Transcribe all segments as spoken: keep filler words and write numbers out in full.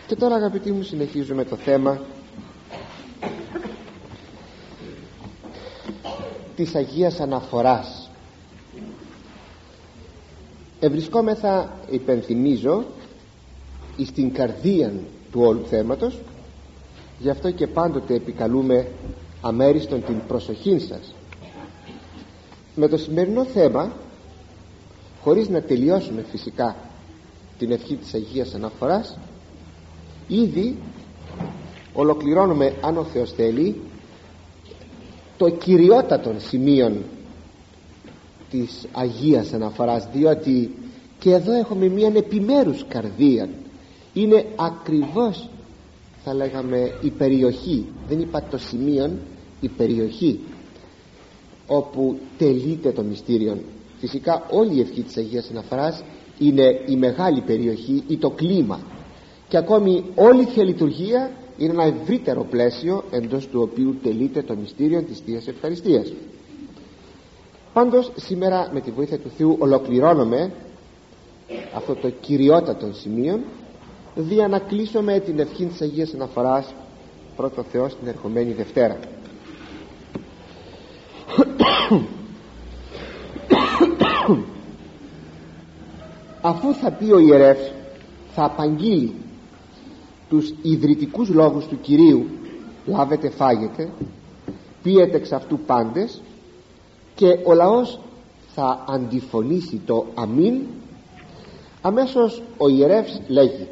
Και τώρα, αγαπητοί μου, συνεχίζουμε το θέμα της Αγίας Αναφοράς. Ευρισκόμεθα, υπενθυμίζω, εις την καρδία του όλου θέματος, γι' αυτό και πάντοτε επικαλούμε αμέριστον την προσοχή σας. Με το σημερινό θέμα, χωρίς να τελειώσουμε φυσικά την ευχή της Αγίας Αναφοράς, ήδη ολοκληρώνουμε, αν ο Θεός θέλει, το κυριότατο σημείο της Αγίας Αναφοράς, διότι και εδώ έχουμε μια επιμέρους καρδία. Είναι ακριβώς, θα λέγαμε, η περιοχή, δεν είπα το σημείο, η περιοχή όπου τελείται το μυστήριο. Φυσικά όλη η ευχή της Αγίας Αναφοράς είναι η μεγάλη περιοχή ή το κλίμα, και ακόμη όλη η Θεία Λειτουργία είναι ένα ευρύτερο πλαίσιο εντός του οποίου τελείται το μυστήριο της Θείας Ευχαριστίας. Πάντως σήμερα με τη βοήθεια του Θεού ολοκληρώνουμε αυτό το κυριότατο σημείο, δια να κλείσουμε την ευχή της Αγίας Αναφοράς πρώτο Θεός την ερχομένη Δευτέρα. Αφού θα πει ο ιερεύς, θα απαγγείλει τους ιδρυτικούς λόγους του Κυρίου, λάβετε φάγετε, πίετε εξ αυτού πάντες, και ο λαός θα αντιφωνήσει το αμήν, αμέσως ο ιερεύς λέγει: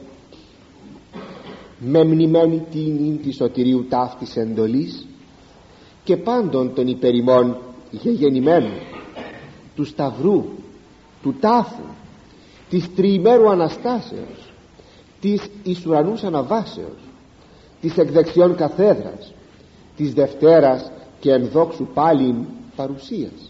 με μνημένη τίνην της σωτηρίου ταύτης εντολής και πάντων των υπερημών γεγεννημένων του σταυρού, του τάφου, της τριημέρου Αναστάσεως, της εις ουρανούς αναβάσεως, της εκδεξιών καθέδρας, της Δευτέρας και ενδόξου πάλιν παρουσίας.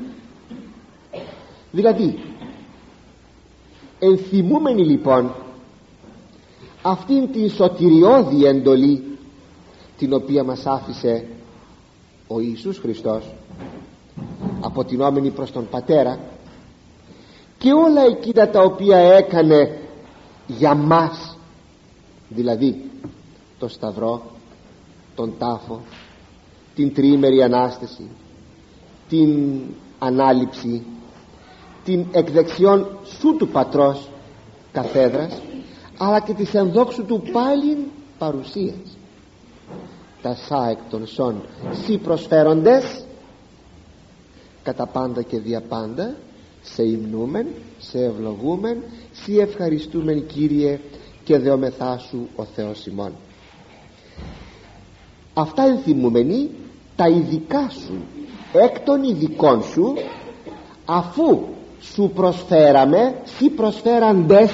Δηλαδή, ενθυμούμενοι λοιπόν αυτήν την σωτηριώδη εντολή την οποία μας άφησε ο Ιησούς Χριστός, αποτινόμενοι προς τον Πατέρα, και όλα εκείνα τα οποία έκανε για μας, δηλαδή το Σταυρό, τον τάφο, την τριήμερη Ανάσταση, την Ανάληψη, την εκδεξιόν σου του Πατρός καθέδρας, αλλά και της ενδόξου του πάλιν παρουσίας. Τα σα εκ των σών σοι προσφέροντες κατά πάντα και δια πάντα, σε υμνούμεν, σε ευλογούμεν, σοι ευχαριστούμεν Κύριε, και δεόμεθά σου ο Θεός ημών. Αυτά ενθυμούμενοι τα ειδικά σου, εκ των ειδικών σου, αφού σου προσφέραμε, σοι προσφέραντες.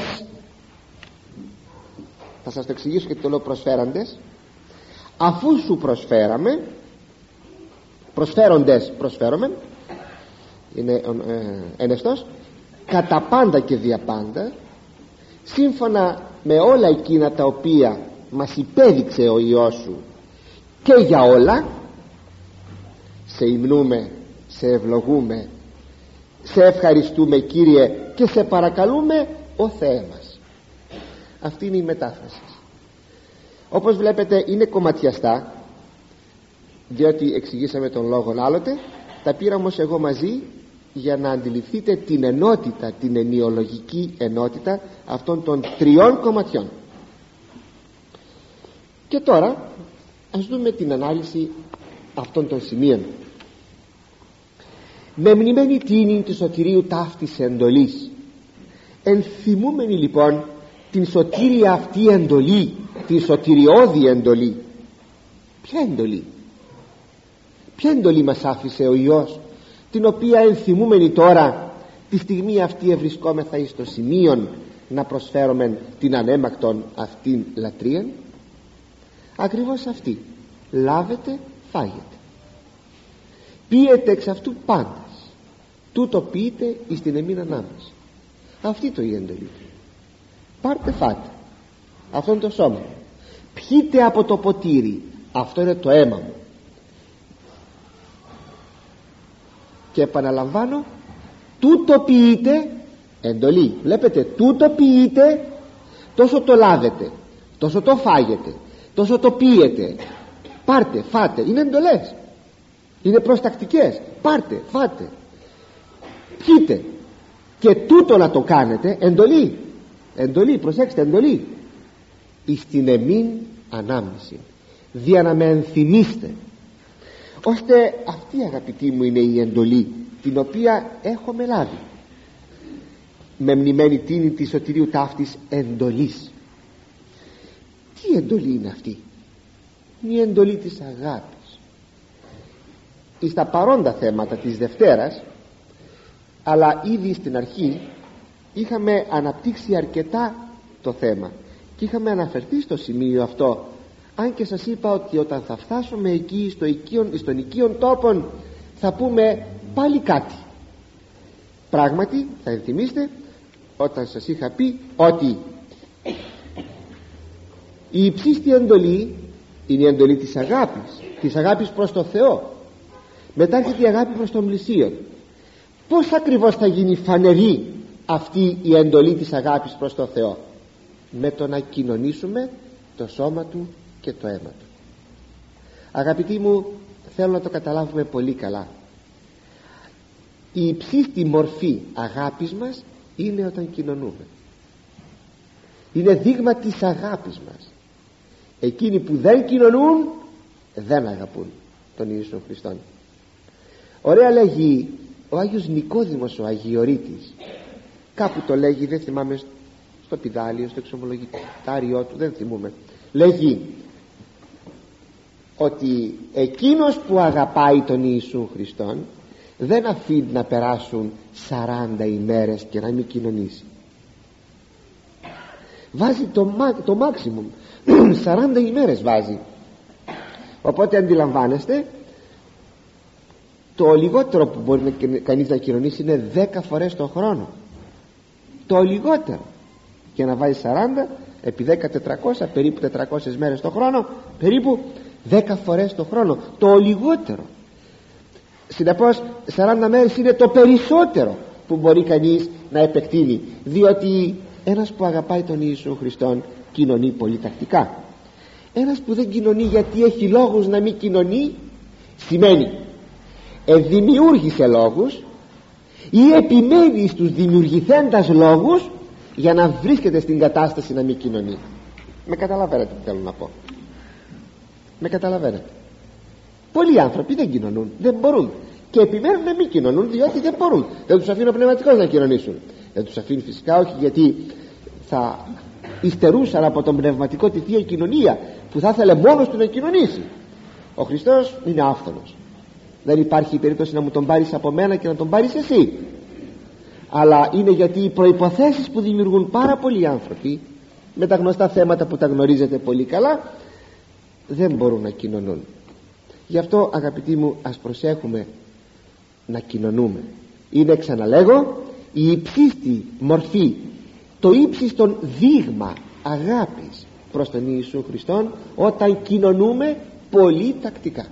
Θα σας το εξηγήσω και το λέω προσφέραντες. Αφού σου προσφέραμε, προσφέροντες προσφέρομαι, είναι ε, ενεστός, κατά πάντα και δια πάντα, σύμφωνα με όλα εκείνα τα οποία μας υπέδειξε ο Υιός σου, και για όλα σε υμνούμε, σε ευλογούμε, σε ευχαριστούμε Κύριε, και σε παρακαλούμε ο Θεέ μας. Αυτή είναι η μετάφραση. Όπως βλέπετε είναι κομματιαστά, διότι εξηγήσαμε τον λόγο άλλοτε. Τα πήρα όμως εγώ μαζί για να αντιληφθείτε την ενότητα, την ενιολογική ενότητα αυτών των τριών κομματιών. Και τώρα ας δούμε την ανάλυση αυτών των σημείων. Με μνημένη τίνην της σωτηρίου ταύτης εντολής, ενθυμούμενοι λοιπόν την σωτήρια αυτή εντολή, την σωτηριώδη εντολή. Ποια εντολή? Ποια εντολή μας άφησε ο Υιός, την οποία ενθυμούμενοι τώρα τη στιγμή αυτή ευρισκόμεθα εις το σημείο να προσφέρουμε την ανέμακτον αυτήν λατρείαν? Ακριβώς αυτή. Λάβετε, φάγετε, πίετε εξ αυτού πάντας, τούτο πείτε εις την εμήν ανάμεση. Αυτή το η εντολή. Πάρτε, φάτε, αυτό είναι το σώμα μου. Πιείτε από το ποτήρι, αυτό είναι το αίμα μου. Και επαναλαμβάνω, τούτο ποιείτε, εντολή, βλέπετε, τούτο ποιείτε, τόσο το λάβετε, τόσο το φάγετε, τόσο το πίετε. Πάρτε, φάτε, είναι εντολές, είναι προστακτικές. Πάρτε, φάτε, πιείτε, και τούτο να το κάνετε, εντολή, εντολή, προσέξτε, εντολή, εις την εμήν ανάμνηση, δια να με ενθυμίστε. Ώστε αυτή, αγαπητοί μου, είναι η εντολή την οποία έχουμε λάβει με μνημένη τίνη της σωτηρίου ταύτης εντολής. Τι εντολή είναι αυτή? Είναι η εντολή της αγάπης. Εις τα παρόντα θέματα της Δευτέρας, αλλά ήδη στην αρχή είχαμε αναπτύξει αρκετά το θέμα και είχαμε αναφερθεί στο σημείο αυτό, αν και σας είπα ότι όταν θα φτάσουμε εκεί στο οικείον, στον οικείον τόπον, θα πούμε πάλι κάτι. Πράγματι θα ενθυμίστε όταν σας είχα πει ότι η υψίστη εντολή είναι η εντολή της αγάπης, της αγάπης προς το Θεό. Μετά έρχεται η αγάπη προς τον πλησίον. Πώς ακριβώς θα γίνει φανερή αυτή η εντολή της αγάπης προς το Θεό? Με το να κοινωνήσουμε το σώμα Του και το αίμα Του. Αγαπητοί μου, θέλω να το καταλάβουμε πολύ καλά. Η υψίστη μορφή αγάπης μας είναι όταν κοινωνούμε. Είναι δείγμα της αγάπης μας. Εκείνοι που δεν κοινωνούν δεν αγαπούν τον Ιησού Χριστόν. Ωραία λέγει ο Άγιος Νικόδημος ο Αγιορείτης, κάπου το λέγει, δεν θυμάμαι, στο πιδάλιο, στο εξομολογητάριό του, δεν θυμούμε, λέγει ότι εκείνος που αγαπάει τον Ιησού Χριστόν δεν αφήνει να περάσουν σαράντα ημέρες και να μην κοινωνήσει. Βάζει το, το maximum σαράντα ημέρες βάζει. Οπότε αντιλαμβάνεστε, το λιγότερο που μπορεί να, κανείς να κοινωνήσει είναι δέκα φορές το χρόνο. Το λιγότερο. Και να βάζει σαράντα επί δέκα, τετρακόσια, περίπου τετρακόσιες μέρες το χρόνο, περίπου δέκα φορές το χρόνο, το λιγότερο. Συνεπώς σαράντα μέρες είναι το περισσότερο που μπορεί κανείς να επεκτείνει, διότι ένας που αγαπάει τον Ιησού Χριστόν κοινωνεί πολύ τακτικά. Ένας που δεν κοινωνεί γιατί έχει λόγους να μην κοινωνεί, σημαίνει εδημιούργησε λόγους ή επιμένει στους δημιουργηθέντας λόγους για να βρίσκεται στην κατάσταση να μην κοινωνεί. Με καταλαβαίνετε τι θέλω να πω? Με καταλαβαίνετε? Πολλοί άνθρωποι δεν κοινωνούν, δεν μπορούν, και επιμένουν να μην κοινωνούν διότι δεν μπορούν. Δεν τους αφήνει ο πνευματικός να κοινωνήσουν. Δεν τους αφήνει φυσικά όχι γιατί θα υστερούσαν από τον πνευματικό τη Θεία Κοινωνία που θα ήθελε μόνος του να κοινωνήσει. Ο Χριστός είναι άφθονος. Δεν υπάρχει περίπτωση να μου τον πάρεις από μένα και να τον πάρεις εσύ. Αλλά είναι γιατί οι προϋποθέσεις που δημιουργούν πάρα πολλοί άνθρωποι με τα γνωστά θέματα που τα γνωρίζετε πολύ καλά δεν μπορούν να κοινωνούν. Γι' αυτό, αγαπητοί μου, ας προσέχουμε να κοινωνούμε. Είναι, ξαναλέγω, η υψίστη μορφή, το ύψιστον δείγμα αγάπης προς τον Ιησού Χριστόν όταν κοινωνούμε πολύ τακτικά.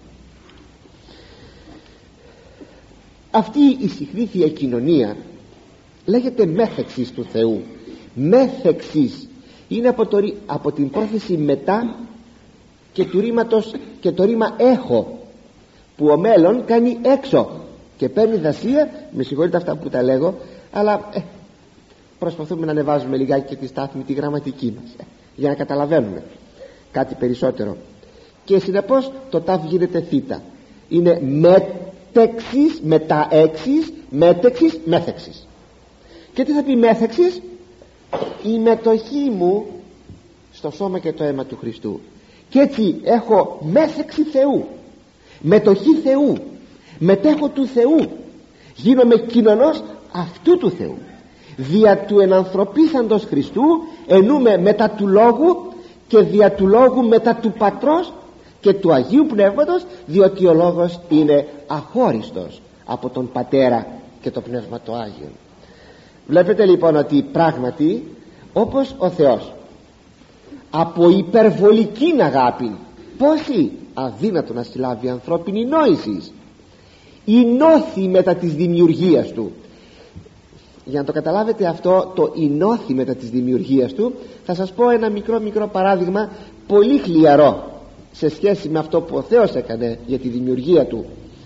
Αυτή η συχνή Θεία Κοινωνία λέγεται μέθεξης του Θεού. Μέθεξης είναι από, το, από την πρόθεση μετά και του ρήματος, και το ρήμα έχω, που ο μέλλον κάνει έξω και παίρνει δασία. Με συγχωρείτε αυτά που τα λέγω, αλλά ε, προσπαθούμε να ανεβάζουμε λιγάκι και τη στάθμη τη γραμματική μας ε, για να καταλαβαίνουμε κάτι περισσότερο. Και συνεπώς το τάφ γίνεται θήτα. Είναι μέτεξης, μεταέξης, μέτεξης, μέθεξης. Και τι θα πει μέθεξης? Η μετοχή μου στο σώμα και το αίμα του Χριστού. Και έτσι έχω μέθεξη Θεού, μετοχή Θεού, μετέχω του Θεού, γίνομαι κοινωνός αυτού του Θεού. Δια του ενανθρωπίσαντος Χριστού ενούμε μετά του Λόγου και δια του Λόγου μετά του Πατρός και του Αγίου Πνεύματος, διότι ο Λόγος είναι αχώριστος από τον Πατέρα και το Πνεύμα το Άγιο. Βλέπετε λοιπόν ότι πράγματι όπως ο Θεός από υπερβολική αγάπη, πόση αδύνατο να συλλάβει ανθρώπινη νόηση, η νόθη μετά της δημιουργίας του, για να το καταλάβετε αυτό το εινώθη μετά της δημιουργίας του, θα σας πω ένα μικρό μικρό παράδειγμα, πολύ χλιαρό σε σχέση με αυτό που ο Θεός έκανε για τη δημιουργία του.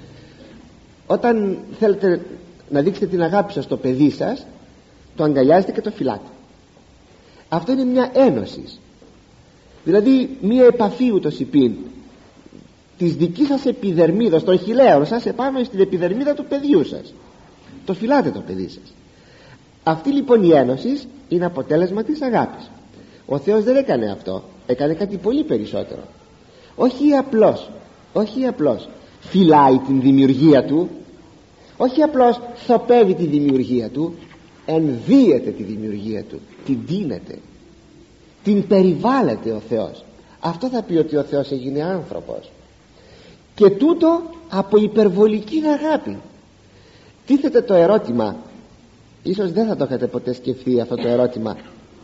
Όταν θέλετε να δείξετε την αγάπη σας στο παιδί σας, το αγκαλιάζετε και το φυλάτε. Αυτό είναι μια ένωση, δηλαδή μια επαφή ούτως υπήν της δικής σας επιδερμίδας, των χιλέων σας επάνω στην επιδερμίδα του παιδιού σας. Το φυλάτε το παιδί σας. Αυτή λοιπόν η ένωση είναι αποτέλεσμα της αγάπης. Ο Θεός δεν έκανε αυτό, έκανε κάτι πολύ περισσότερο. Όχι απλώς, όχι απλώς φυλάει την δημιουργία του, όχι απλώς θοπεύει τη δημιουργία του, ενδύεται τη δημιουργία του, την τίνεται, την περιβάλλεται ο Θεός. Αυτό θα πει ότι ο Θεός έγινε άνθρωπος, και τούτο από υπερβολική αγάπη. Τίθεται το ερώτημα, ίσως δεν θα το είχατε ποτέ σκεφτεί αυτό το ερώτημα,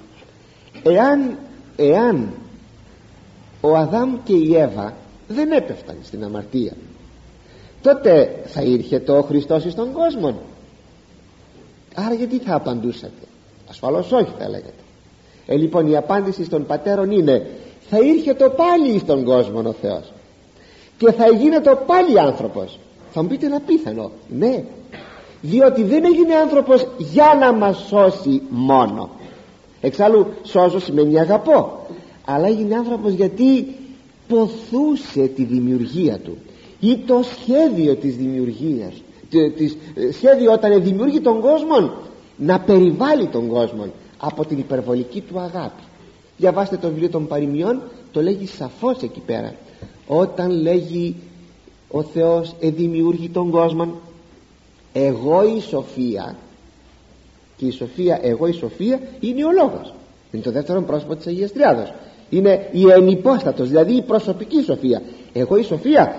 εάν, εάν ο Αδάμ και η Εύα δεν έπεφταν στην αμαρτία, τότε θα ήρχε το Χριστός στον κόσμο? Άρα γιατί θα απαντούσατε? Ασφαλώς όχι, θα λέγατε. Ε, λοιπόν η απάντηση των πατέρων είναι, θα ήρχε το πάλι στον κόσμο ο Θεός και θα γίνεται πάλι άνθρωπος. Θα μου πείτε ένα πίθανο. Ναι, διότι δεν έγινε άνθρωπος για να μας σώσει μόνο. Εξάλλου σώζω σημαίνει αγαπώ, αλλά έγινε άνθρωπος γιατί ποθούσε τη δημιουργία του, ή το σχέδιο της δημιουργίας, της, σχέδιο όταν δημιουργεί τον κόσμο, να περιβάλλει τον κόσμο από την υπερβολική του αγάπη. Διαβάστε το βιβλίο των Παροιμιών, το λέγει σαφώς εκεί πέρα, όταν λέγει ο Θεός εδημιούργει τον κόσμο, εγώ η Σοφία, και η Σοφία, εγώ η Σοφία είναι ο Λόγος, είναι το δεύτερο πρόσωπο της Αγίας Τριάδος, είναι η ενυπόστατος, δηλαδή η προσωπική Σοφία. Εγώ η Σοφία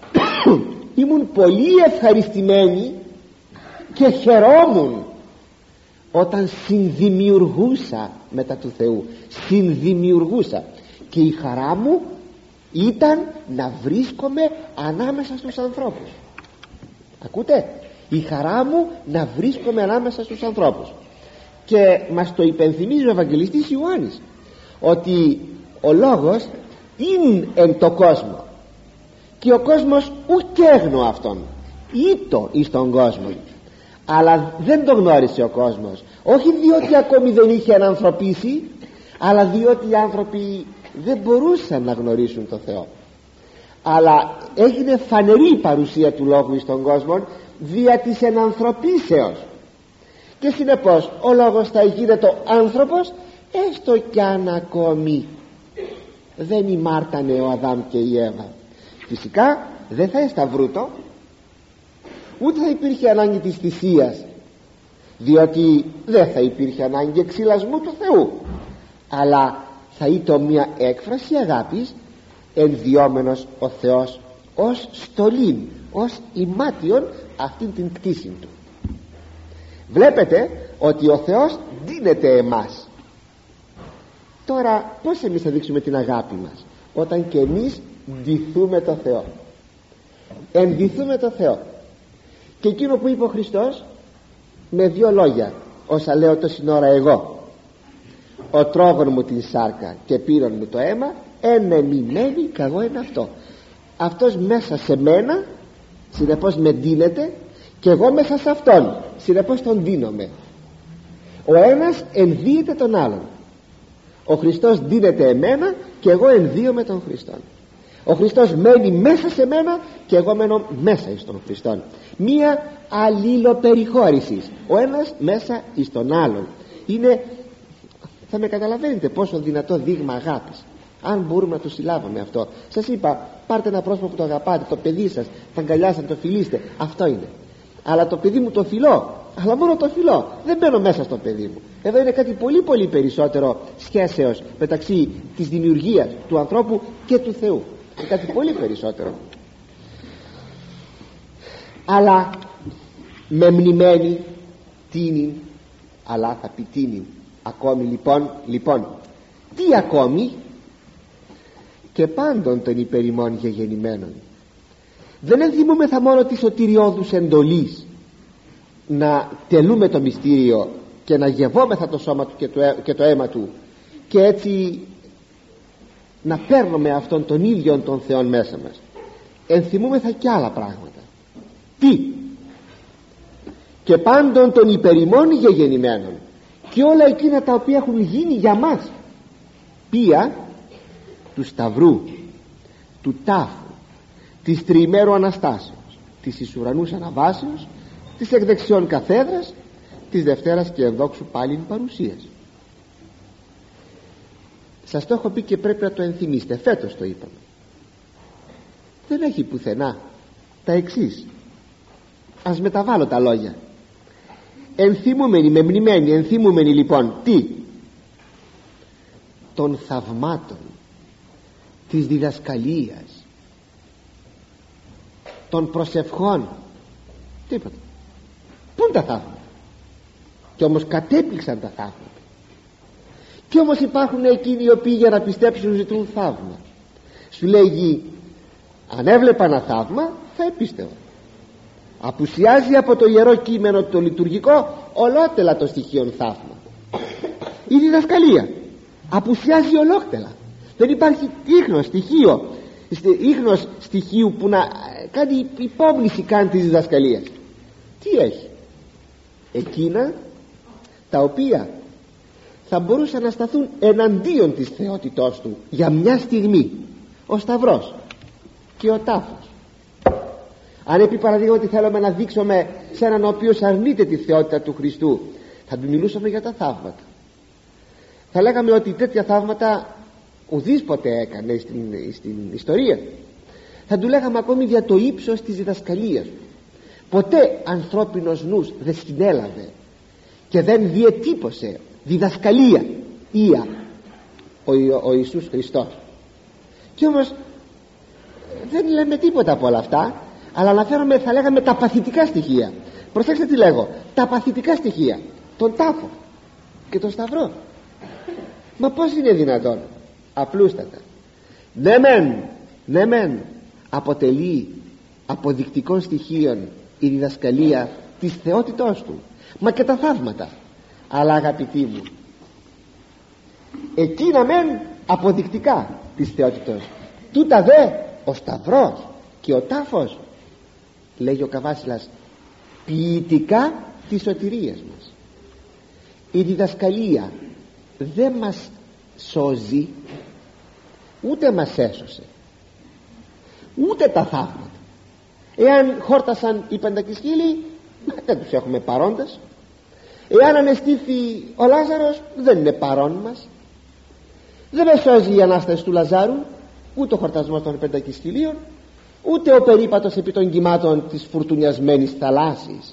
ήμουν πολύ ευχαριστημένη και χαιρόμουν όταν συνδημιουργούσα μετά του Θεού, συνδημιουργούσα, και η χαρά μου ήταν να βρίσκομαι ανάμεσα στους ανθρώπους. Ακούτε, η χαρά μου να βρίσκομαι ανάμεσα στους ανθρώπους. Και μας το υπενθυμίζει ο Ευαγγελιστής Ιωάννης, ότι ο Λόγος είναι εν το κόσμο, και ο κόσμος ουκ έγνω αυτόν, ήτο εις τον κόσμο, αλλά δεν το γνώρισε ο κόσμος, όχι διότι ακόμη δεν είχε ανθρωπίσει, αλλά διότι οι άνθρωποι δεν μπορούσαν να γνωρίσουν τον Θεό. Αλλά έγινε φανερή η παρουσία του Λόγου εις τον κόσμο δια της ενανθρωπίσεως, και συνεπώς ο Λόγος θα γίνεται άνθρωπος, έστω κι αν ακόμη δεν ημάρτανε ο Αδάμ και η Εύα. Φυσικά δεν θα εσταυρούτο, ούτε θα υπήρχε ανάγκη της θυσίας, διότι δεν θα υπήρχε ανάγκη εξυλασμού του Θεού, αλλά θα ήταν μια έκφραση αγάπης, ενδιόμενος ο Θεός ως στολήν, ως ημάτιον αυτήν την κτήση του. Βλέπετε ότι ο Θεός δίνεται εμάς. Τώρα πώς εμείς θα δείξουμε την αγάπη μας? Όταν και εμείς ντυθούμε το Θεό, ενδυθούμε το Θεό. Και εκείνο που είπε ο Χριστός με δύο λόγια, όσα λέω τόση ώρα εγώ, ο τρόγων μου την σάρκα και πήρον μου το αίμα, ενεμημένη καγώ είναι αυτό. Αυτός μέσα σε μένα, συνεπώς με ντύνεται, και εγώ μέσα σε αυτόν, συνεπώς τον ντύνομαι. Ο ένας ενδύεται τον άλλον. Ο Χριστός ντύνεται εμένα και εγώ ενδύομαι τον Χριστόν. Ο Χριστός μένει μέσα σε μένα και εγώ μένω μέσα εις τον Χριστόν. Μία αλληλοπεριχώρηση, ο ένας μέσα εις τον άλλον. Είναι, θα με καταλαβαίνετε πόσο δυνατό δείγμα αγάπης, αν μπορούμε να το συλλάβουμε αυτό. Σας είπα, πάρτε ένα πρόσωπο που το αγαπάτε, το παιδί σας, θα αγκαλιάσετε, το φιλήστε, αυτό είναι. Αλλά το παιδί μου το φιλώ, αλλά μόνο το φιλώ, δεν μπαίνω μέσα στο παιδί μου. Εδώ είναι κάτι πολύ πολύ περισσότερο σχέσεως μεταξύ της δημιουργίας του ανθρώπου και του Θεού. Είναι κάτι πολύ περισσότερο. Αλλά με μνημένη τίνη, αλλά θα πει τίνη ακόμη λοιπόν, λοιπόν τι ακόμη? Και πάντων των υπερημών γεγεννημένων. Δεν ενθυμούμεθα μόνο τη σωτηριώδους εντολής, να τελούμε το μυστήριο και να γευόμεθα το σώμα του και το, και το αίμα του, και έτσι να παίρνουμε αυτόν τον ίδιο τον Θεό μέσα μας. Ενθυμούμεθα και άλλα πράγματα. Τι? Και πάντων των υπερημών γεγεννημένων, και όλα εκείνα τα οποία έχουν γίνει για μας, ποια? Του Σταυρού, του τάφου, της τριημέρου Αναστάσεως, της εις ουρανούς αναβάσεως, της εκδεξιών καθέδρας, της Δευτέρας και ενδόξου πάλιν παρουσίας. Σας το έχω πει και πρέπει να το ενθυμίστε. Φέτος το είπαμε. Δεν έχει πουθενά τα εξής. Ας μεταβάλω τα λόγια. Ενθυμούμενοι, μεμνημένοι, ενθυμούμενοι λοιπόν τι? Των θαυμάτων, της διδασκαλίας, των προσευχών. Τίποτα. Πού είναι τα θαύματα? Και όμως κατέπληξαν τα θαύματα. Και όμως υπάρχουν εκείνοι οι οποίοι για να πιστέψουν ζητούν θαύμα. Σου λέγει, αν έβλεπα ένα θαύμα θα επίστευα. Απουσιάζει από το Ιερό Κείμενο το λειτουργικό ολότελα το στοιχείο θαύμα. Η διδασκαλία απουσιάζει ολόκληρα. Δεν υπάρχει ίχνος στοιχείο ίχνος στοιχείου που να κάνει υπόμνηση καν της διδασκαλίας. Τι έχει? Εκείνα τα οποία θα μπορούσαν να σταθούν εναντίον της θεότητός του για μια στιγμή. Ο Σταυρός και ο τάφος. Αν επί παραδείγματι θέλουμε να δείξουμε σε έναν ο οποίος αρνείται τη θεότητα του Χριστού, θα του μιλούσαμε για τα θαύματα. Θα λέγαμε ότι τέτοια θαύματα ουδής ποτέ έκανε στην, στην ιστορία. Θα του λέγαμε ακόμη για το ύψος της διδασκαλίας. Ποτέ ανθρώπινος νους δεν συνέλαβε και δεν διετύπωσε διδασκαλία ία ο, ο Ιησούς Χριστός. Και όμως δεν λέμε τίποτα από όλα αυτά, αλλά αναφέρομαι, θα λέγαμε, τα παθητικά στοιχεία. Προσέξτε τι λέγω, τα παθητικά στοιχεία, τον τάφο και τον Σταυρό. Μα πώς είναι δυνατόν? Απλούστατα. Ναι μεν, ναι μεν αποτελεί αποδεικτικών στοιχείων η διδασκαλία της θεότητός του, μα και τα θαύματα. Αλλά αγαπητοί μου, εκείνα μεν αποδεικτικά της θεότητός, τούτα δε ο Σταυρός και ο τάφος, λέγει ο Καβάσιλας, ποιητικά της σωτηρίας μας. Η διδασκαλία δεν μας σώζει, ούτε μας έσωσε, ούτε τα θαύματα. Εάν χόρτασαν οι πεντακισχύλοι, δεν τους έχουμε παρόντες. Εάν ανεστήθη ο Λάζαρος, δεν είναι παρόν μας. Δεν με σώζει η Ανάσταση του Λαζάρου, ούτε ο χορτασμός των πεντακισχυλίων, ούτε ο περίπατος επί των κυμάτων της φουρτουνιασμένης θαλάσσης.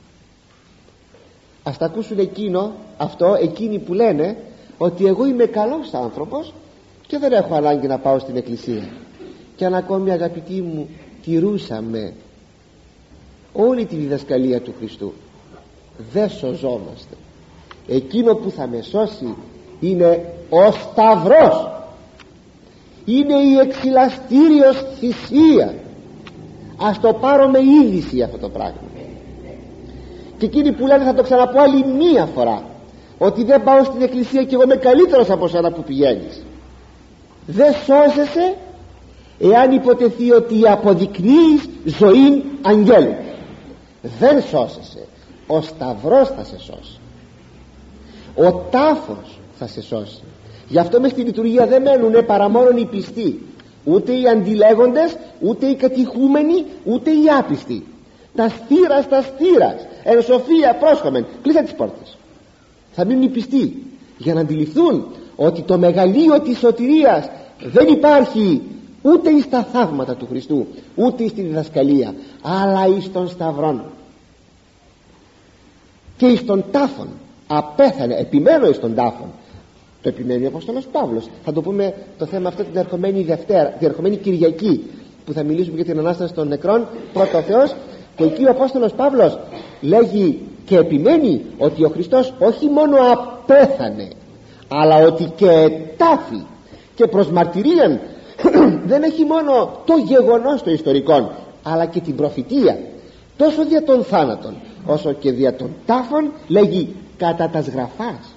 Ας τα ακούσουν εκείνο, αυτό, εκείνοι που λένε ότι εγώ είμαι καλός άνθρωπος και δεν έχω ανάγκη να πάω στην εκκλησία. Και αν ακόμη, αγαπητοί μου, τηρούσαμε όλη τη διδασκαλία του Χριστού, δεν σωζόμαστε. Εκείνο που θα με σώσει είναι ο Σταυρός, είναι η εξυλαστήριος θυσία. Ας το πάρω με είδηση αυτό το πράγμα. Και εκείνοι που λένε, θα το ξαναπώ άλλη μία φορά, ότι δεν πάω στην εκκλησία και εγώ είμαι καλύτερος από σένα που πηγαίνεις, δεν σώζεσαι εάν υποτεθεί ότι αποδεικνύεις ζωή αγγέλου. Δεν σώσεσαι. Ο Σταυρός θα σε σώσει, ο τάφος θα σε σώσει. Γι' αυτό μες στη λειτουργία δεν μένουνε παρά μόνον οι πιστοί, ούτε οι αντιλέγοντες, ούτε οι κατηχούμενοι, ούτε οι άπιστοι. Τα στήρας, τα στήρας, εν σοφία πρόσχομεν. Κλείστε τις πόρτες. Θα μείνουν οι πιστοί για να αντιληφθούν ότι το μεγαλείο της σωτηρίας δεν υπάρχει ούτε εις τα θαύματα του Χριστού, ούτε εις τη διδασκαλία, αλλά εις τον Σταυρόν και εις τον τάφον. Απέθανε, επιμένω εις τον τάφον. Το επιμένει ο Απόστολος Παύλος. Θα το πούμε το θέμα αυτό την ερχομένη Δευτέρα, την ερχομένη Κυριακή, που θα μιλήσουμε για την Ανάσταση των νεκρών, πρώτο ο Θεός. Και εκεί ο Απόστολος Παύλος λέγει και επιμένει ότι ο Χριστός όχι μόνο απέθανε, αλλά ότι και ετάφη. Και προς μαρτυρίαν δεν έχει μόνο το γεγονός το ιστορικό, αλλά και την προφητεία. τόσο δια των θάνατων όσο και δια των τάφων, λέγει κατά τας γραφάς.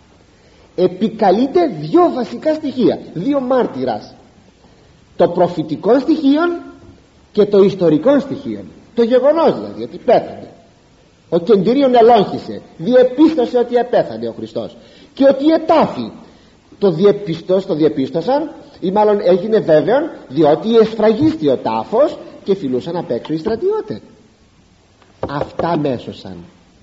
Επικαλείται δύο βασικά στοιχεία, δύο μάρτυρας, το προφητικό στοιχείο και το ιστορικό στοιχείο, το γεγονός δηλαδή ότι πέθανε, ο κεντηρίων ελόγχησε, διεπίστωσε ότι επέθανε ο Χριστός και ότι ετάφη. Το διεπίστως, το διεπίστωσαν ή μάλλον έγινε βέβαιο, διότι εσφραγίστη ο τάφος και φιλούσαν απ' έξω οι στρατιώτες. Αυτά μέσωσαν.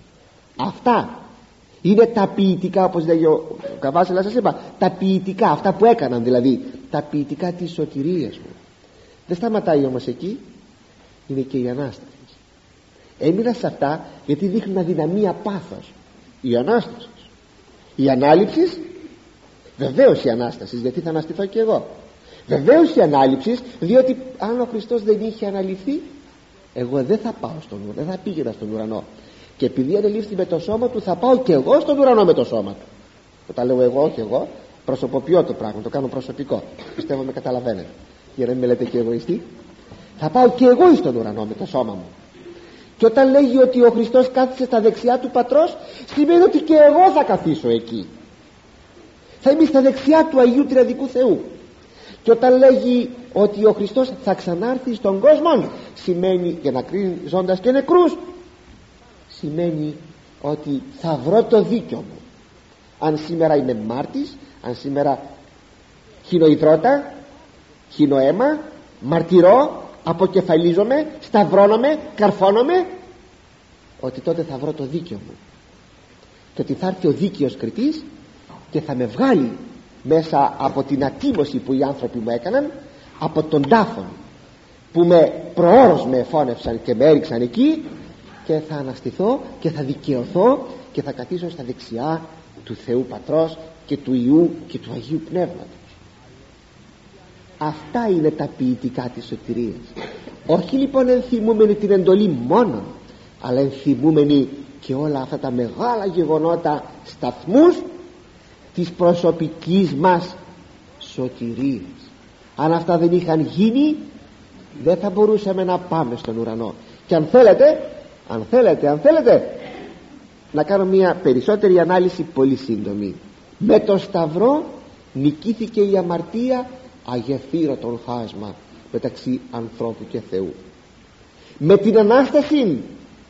Αυτά είναι τα ποιητικά, όπως λέγει ο Καβάσιλας, σας είπα, τα ποιητικά, αυτά που έκαναν δηλαδή, τα ποιητικά της σωτηρίας μου. Δεν σταματάει όμως εκεί, είναι και η Ανάσταση. Έμεινα σε αυτά γιατί δείχνουν αδυναμία, πάθος. Η Ανάσταση, η ανάληψη, βεβαίως η Ανάσταση, γιατί θα αναστηθώ και εγώ. Βεβαίως η ανάληψη, διότι αν ο Χριστός δεν είχε αναλυθεί, εγώ δεν θα πάω στον ουρανό, δεν θα πήγαινα στον ουρανό. Και επειδή ανελήφθη με το σώμα του, θα πάω και εγώ στον ουρανό με το σώμα του. Όταν λέω εγώ, όχι εγώ, προσωποποιώ το πράγμα, το κάνω προσωπικό. Πιστεύω με καταλαβαίνετε, για να μην με λέτε και εγωιστή. Θα πάω και εγώ στον ουρανό με το σώμα μου. Και όταν λέγει ότι ο Χριστός κάθισε στα δεξιά του Πατρός, σημαίνει ότι και εγώ θα καθίσω εκεί. Θα είμαι στα δεξιά του Αγίου Τριαδικού Θεού. Και όταν λέγει ότι ο Χριστός θα ξανάρθει στον κόσμο, σημαίνει, για να κρίνει ζώντας και νεκρούς, σημαίνει ότι θα βρω το δίκιο μου. Αν σήμερα είμαι μάρτης, αν σήμερα χύνω υδρότα, χύνω αίμα, μαρτυρώ, αποκεφαλίζομαι, σταυρώνομαι, καρφώνομαι, ότι τότε θα βρω το δίκιο μου. Και ότι θα έρθει ο δίκαιος κριτής και θα με βγάλει μέσα από την ατίμωση που οι άνθρωποι μου έκαναν, από τον τάφον που με προώρως με εφώνευσαν και με έριξαν εκεί, και θα αναστηθώ και θα δικαιωθώ και θα καθίσω στα δεξιά του Θεού Πατρός και του Υιού και του Αγίου Πνεύματος. Αυτά είναι τα ποιητικά της σωτηρίας. Όχι λοιπόν ενθυμούμενοι την εντολή μόνον, αλλά ενθυμούμενοι και όλα αυτά τα μεγάλα γεγονότα, σταθμούς της προσωπικής μας σωτηρίας. Αν αυτά δεν είχαν γίνει, δεν θα μπορούσαμε να πάμε στον ουρανό. Και αν θέλετε, αν θέλετε, αν θέλετε να κάνω μια περισσότερη ανάλυση, πολύ σύντομη. Με το Σταυρό νικήθηκε η αμαρτία, αγεφύρωτον χάσμα μεταξύ ανθρώπου και Θεού. Με την Ανάσταση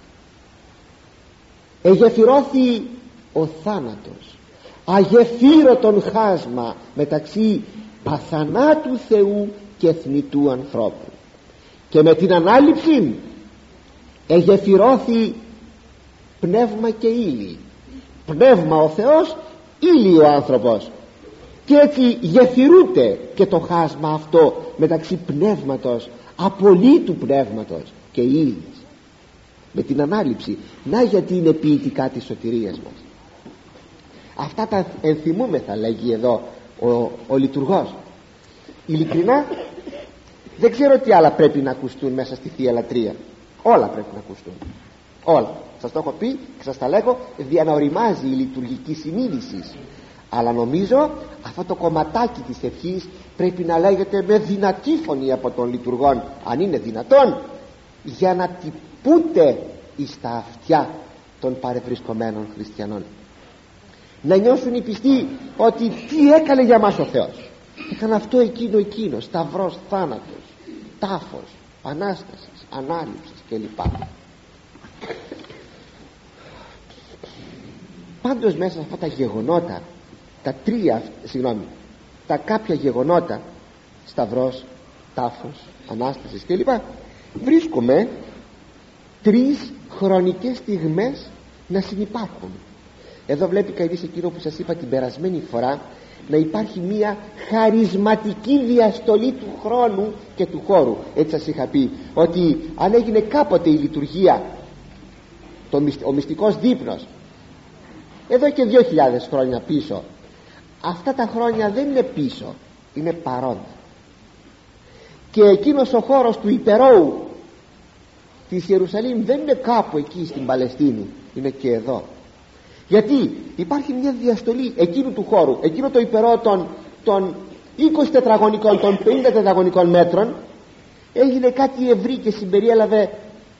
εγεφυρώθη ο θάνατος, αγεφύρωτον χάσμα μεταξύ αθανάτου Θεού και θνητού ανθρώπου. Και με την Ανάληψη εγεφυρώθη πνεύμα και ύλη. Πνεύμα ο Θεός, ύλη ο άνθρωπος. Και έτσι γεφυρούται και το χάσμα αυτό μεταξύ πνεύματος, απολύτου πνεύματος και ύλης. Με την Ανάληψη. Να γιατί είναι ποιητικά της σωτηρίας μας. Αυτά τα ενθυμούμεθα, λέγει εδώ ο, ο λειτουργός. Ειλικρινά δεν ξέρω τι άλλα πρέπει να ακουστούν μέσα στη Θεία Λατρεία. Όλα πρέπει να ακουστούν, όλα. Σας το έχω πει και σας τα λέγω για να οριμάζει η λειτουργική συνείδηση. Αλλά νομίζω αυτό το κομματάκι της ευχής πρέπει να λέγεται με δυνατή φωνή από τον λειτουργόν, αν είναι δυνατόν, για να τυπούνται εις τα αυτιά των παρευρισκομένων χριστιανών. Να νιώσουν οι πιστοί ότι τι έκανε για μας ο Θεός. Έκανε αυτό, εκείνο, εκείνο, σταυρός, θάνατος, τάφος, Ανάστασης, Ανάληψης κλπ. Πάντως μέσα σε αυτά τα γεγονότα, τα τρία, συγγνώμη, τα κάποια γεγονότα, σταυρός, τάφος, Ανάστασης κλπ, βρίσκουμε τρεις χρονικές στιγμές να συνυπάρχουν. Εδώ βλέπει κανείς εκείνο που σας είπα την περασμένη φορά, να υπάρχει μία χαρισματική διαστολή του χρόνου και του χώρου. Έτσι σας είχα πει ότι αν έγινε κάποτε η λειτουργία, το, ο μυστικός δείπνος, εδώ και δύο χιλιάδες χρόνια πίσω, αυτά τα χρόνια δεν είναι πίσω, είναι παρόντα. Και εκείνος ο χώρος του υπερώου της Ιερουσαλήμ δεν είναι κάπου εκεί στην Παλαιστίνη, είναι και εδώ. Γιατί υπάρχει μια διαστολή εκείνου του χώρου, εκείνο το υπερό των, των είκοσι τετραγωνικών, των πενήντα τετραγωνικών μέτρων, έγινε κάτι ευρύ και συμπεριέλαβε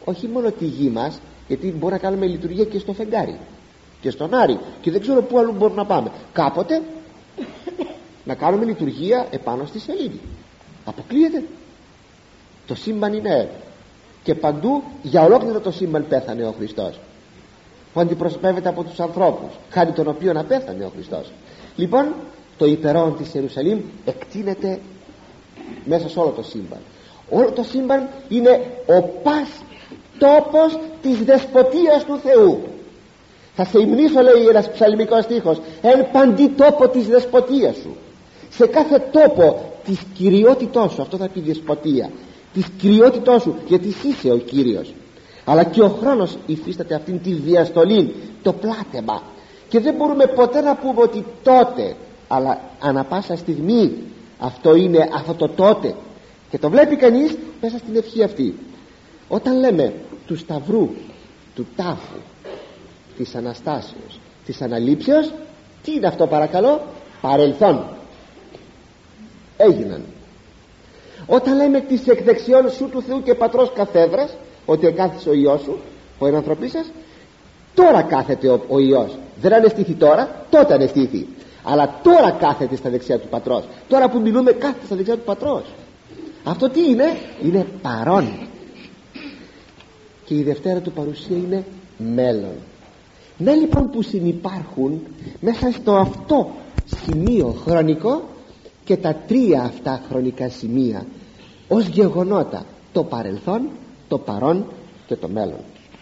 όχι μόνο τη γη μας, γιατί μπορεί να κάνουμε λειτουργία και στο φεγγάρι και στον Άρη και δεν ξέρω πού αλλού μπορούμε να πάμε. Κάποτε να κάνουμε λειτουργία επάνω στη σελήνη. Αποκλείεται. Το σύμπαν είναι, και παντού για ολόκληρο το σύμπαν πέθανε ο Χριστός, που αντιπροσωπεύεται από τους ανθρώπους, χάρη τον οποίο να πέθανε ο Χριστός. Λοιπόν, το υπερόν της Ιερουσαλήμ εκτείνεται μέσα σε όλο το σύμπαν. Όλο το σύμπαν είναι ο πας τόπος της δεσποτείας του Θεού. Θα σε υμνήσω, λέει ένας ψαλμικός στίχος, εν παντί τόπο της δεσποτείας σου. Σε κάθε τόπο της κυριότητός σου, αυτό θα πει δεσποτεία, της κυριότητός σου, γιατί εσύ είσαι ο Κύριος. Αλλά και ο χρόνος υφίσταται αυτήν τη διαστολή, το πλάτεμα, και δεν μπορούμε ποτέ να πούμε ότι τότε, αλλά ανα πάσα στιγμή αυτό είναι αυτό το τότε, και το βλέπει κανείς μέσα στην ευχή αυτή. Όταν λέμε του Σταυρού, του τάφου, της Αναστάσεως, της Αναλήψεως, τι είναι αυτό παρακαλώ? Παρελθόν. Έγιναν. Όταν λέμε της εκδεξιών σου του Θεού και Πατρός καθέδρας, ότι εγκάθισε ο Υιός σου, ο ενανθρωπής σας, τώρα κάθεται ο, ο Υιός. Δεν ανεστήθη τώρα, τότε ανεστήθη, αλλά τώρα κάθεται στα δεξιά του Πατρός. Τώρα που μιλούμε κάθεται στα δεξιά του Πατρός. Αυτό τι είναι? Είναι παρόν. Και η δευτέρα του παρουσία είναι μέλλον. Ναι, λοιπόν, που συνυπάρχουν μέσα στο αυτό σημείο χρονικό και τα τρία αυτά χρονικά σημεία ως γεγονότα, το παρελθόν, το παρόν και το μέλλον.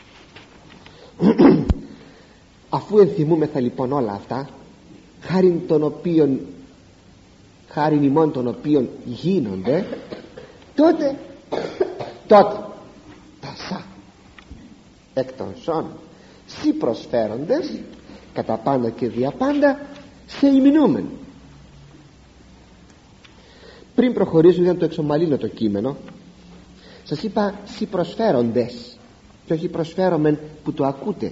Αφού ενθυμούμεθα λοιπόν όλα αυτά, χάριν των οποίων χάριν ημών των οποίων γίνονται, τότε τότε τα σα εκ των σών σοι προσφέροντες κατά πάντα και δια πάντα σε ημινούμεν. Πριν προχωρήσω, για να το εξομαλύνω το κείμενο, σας είπα σοι προσφέροντες και όχι προσφέρομεν που το ακούτε.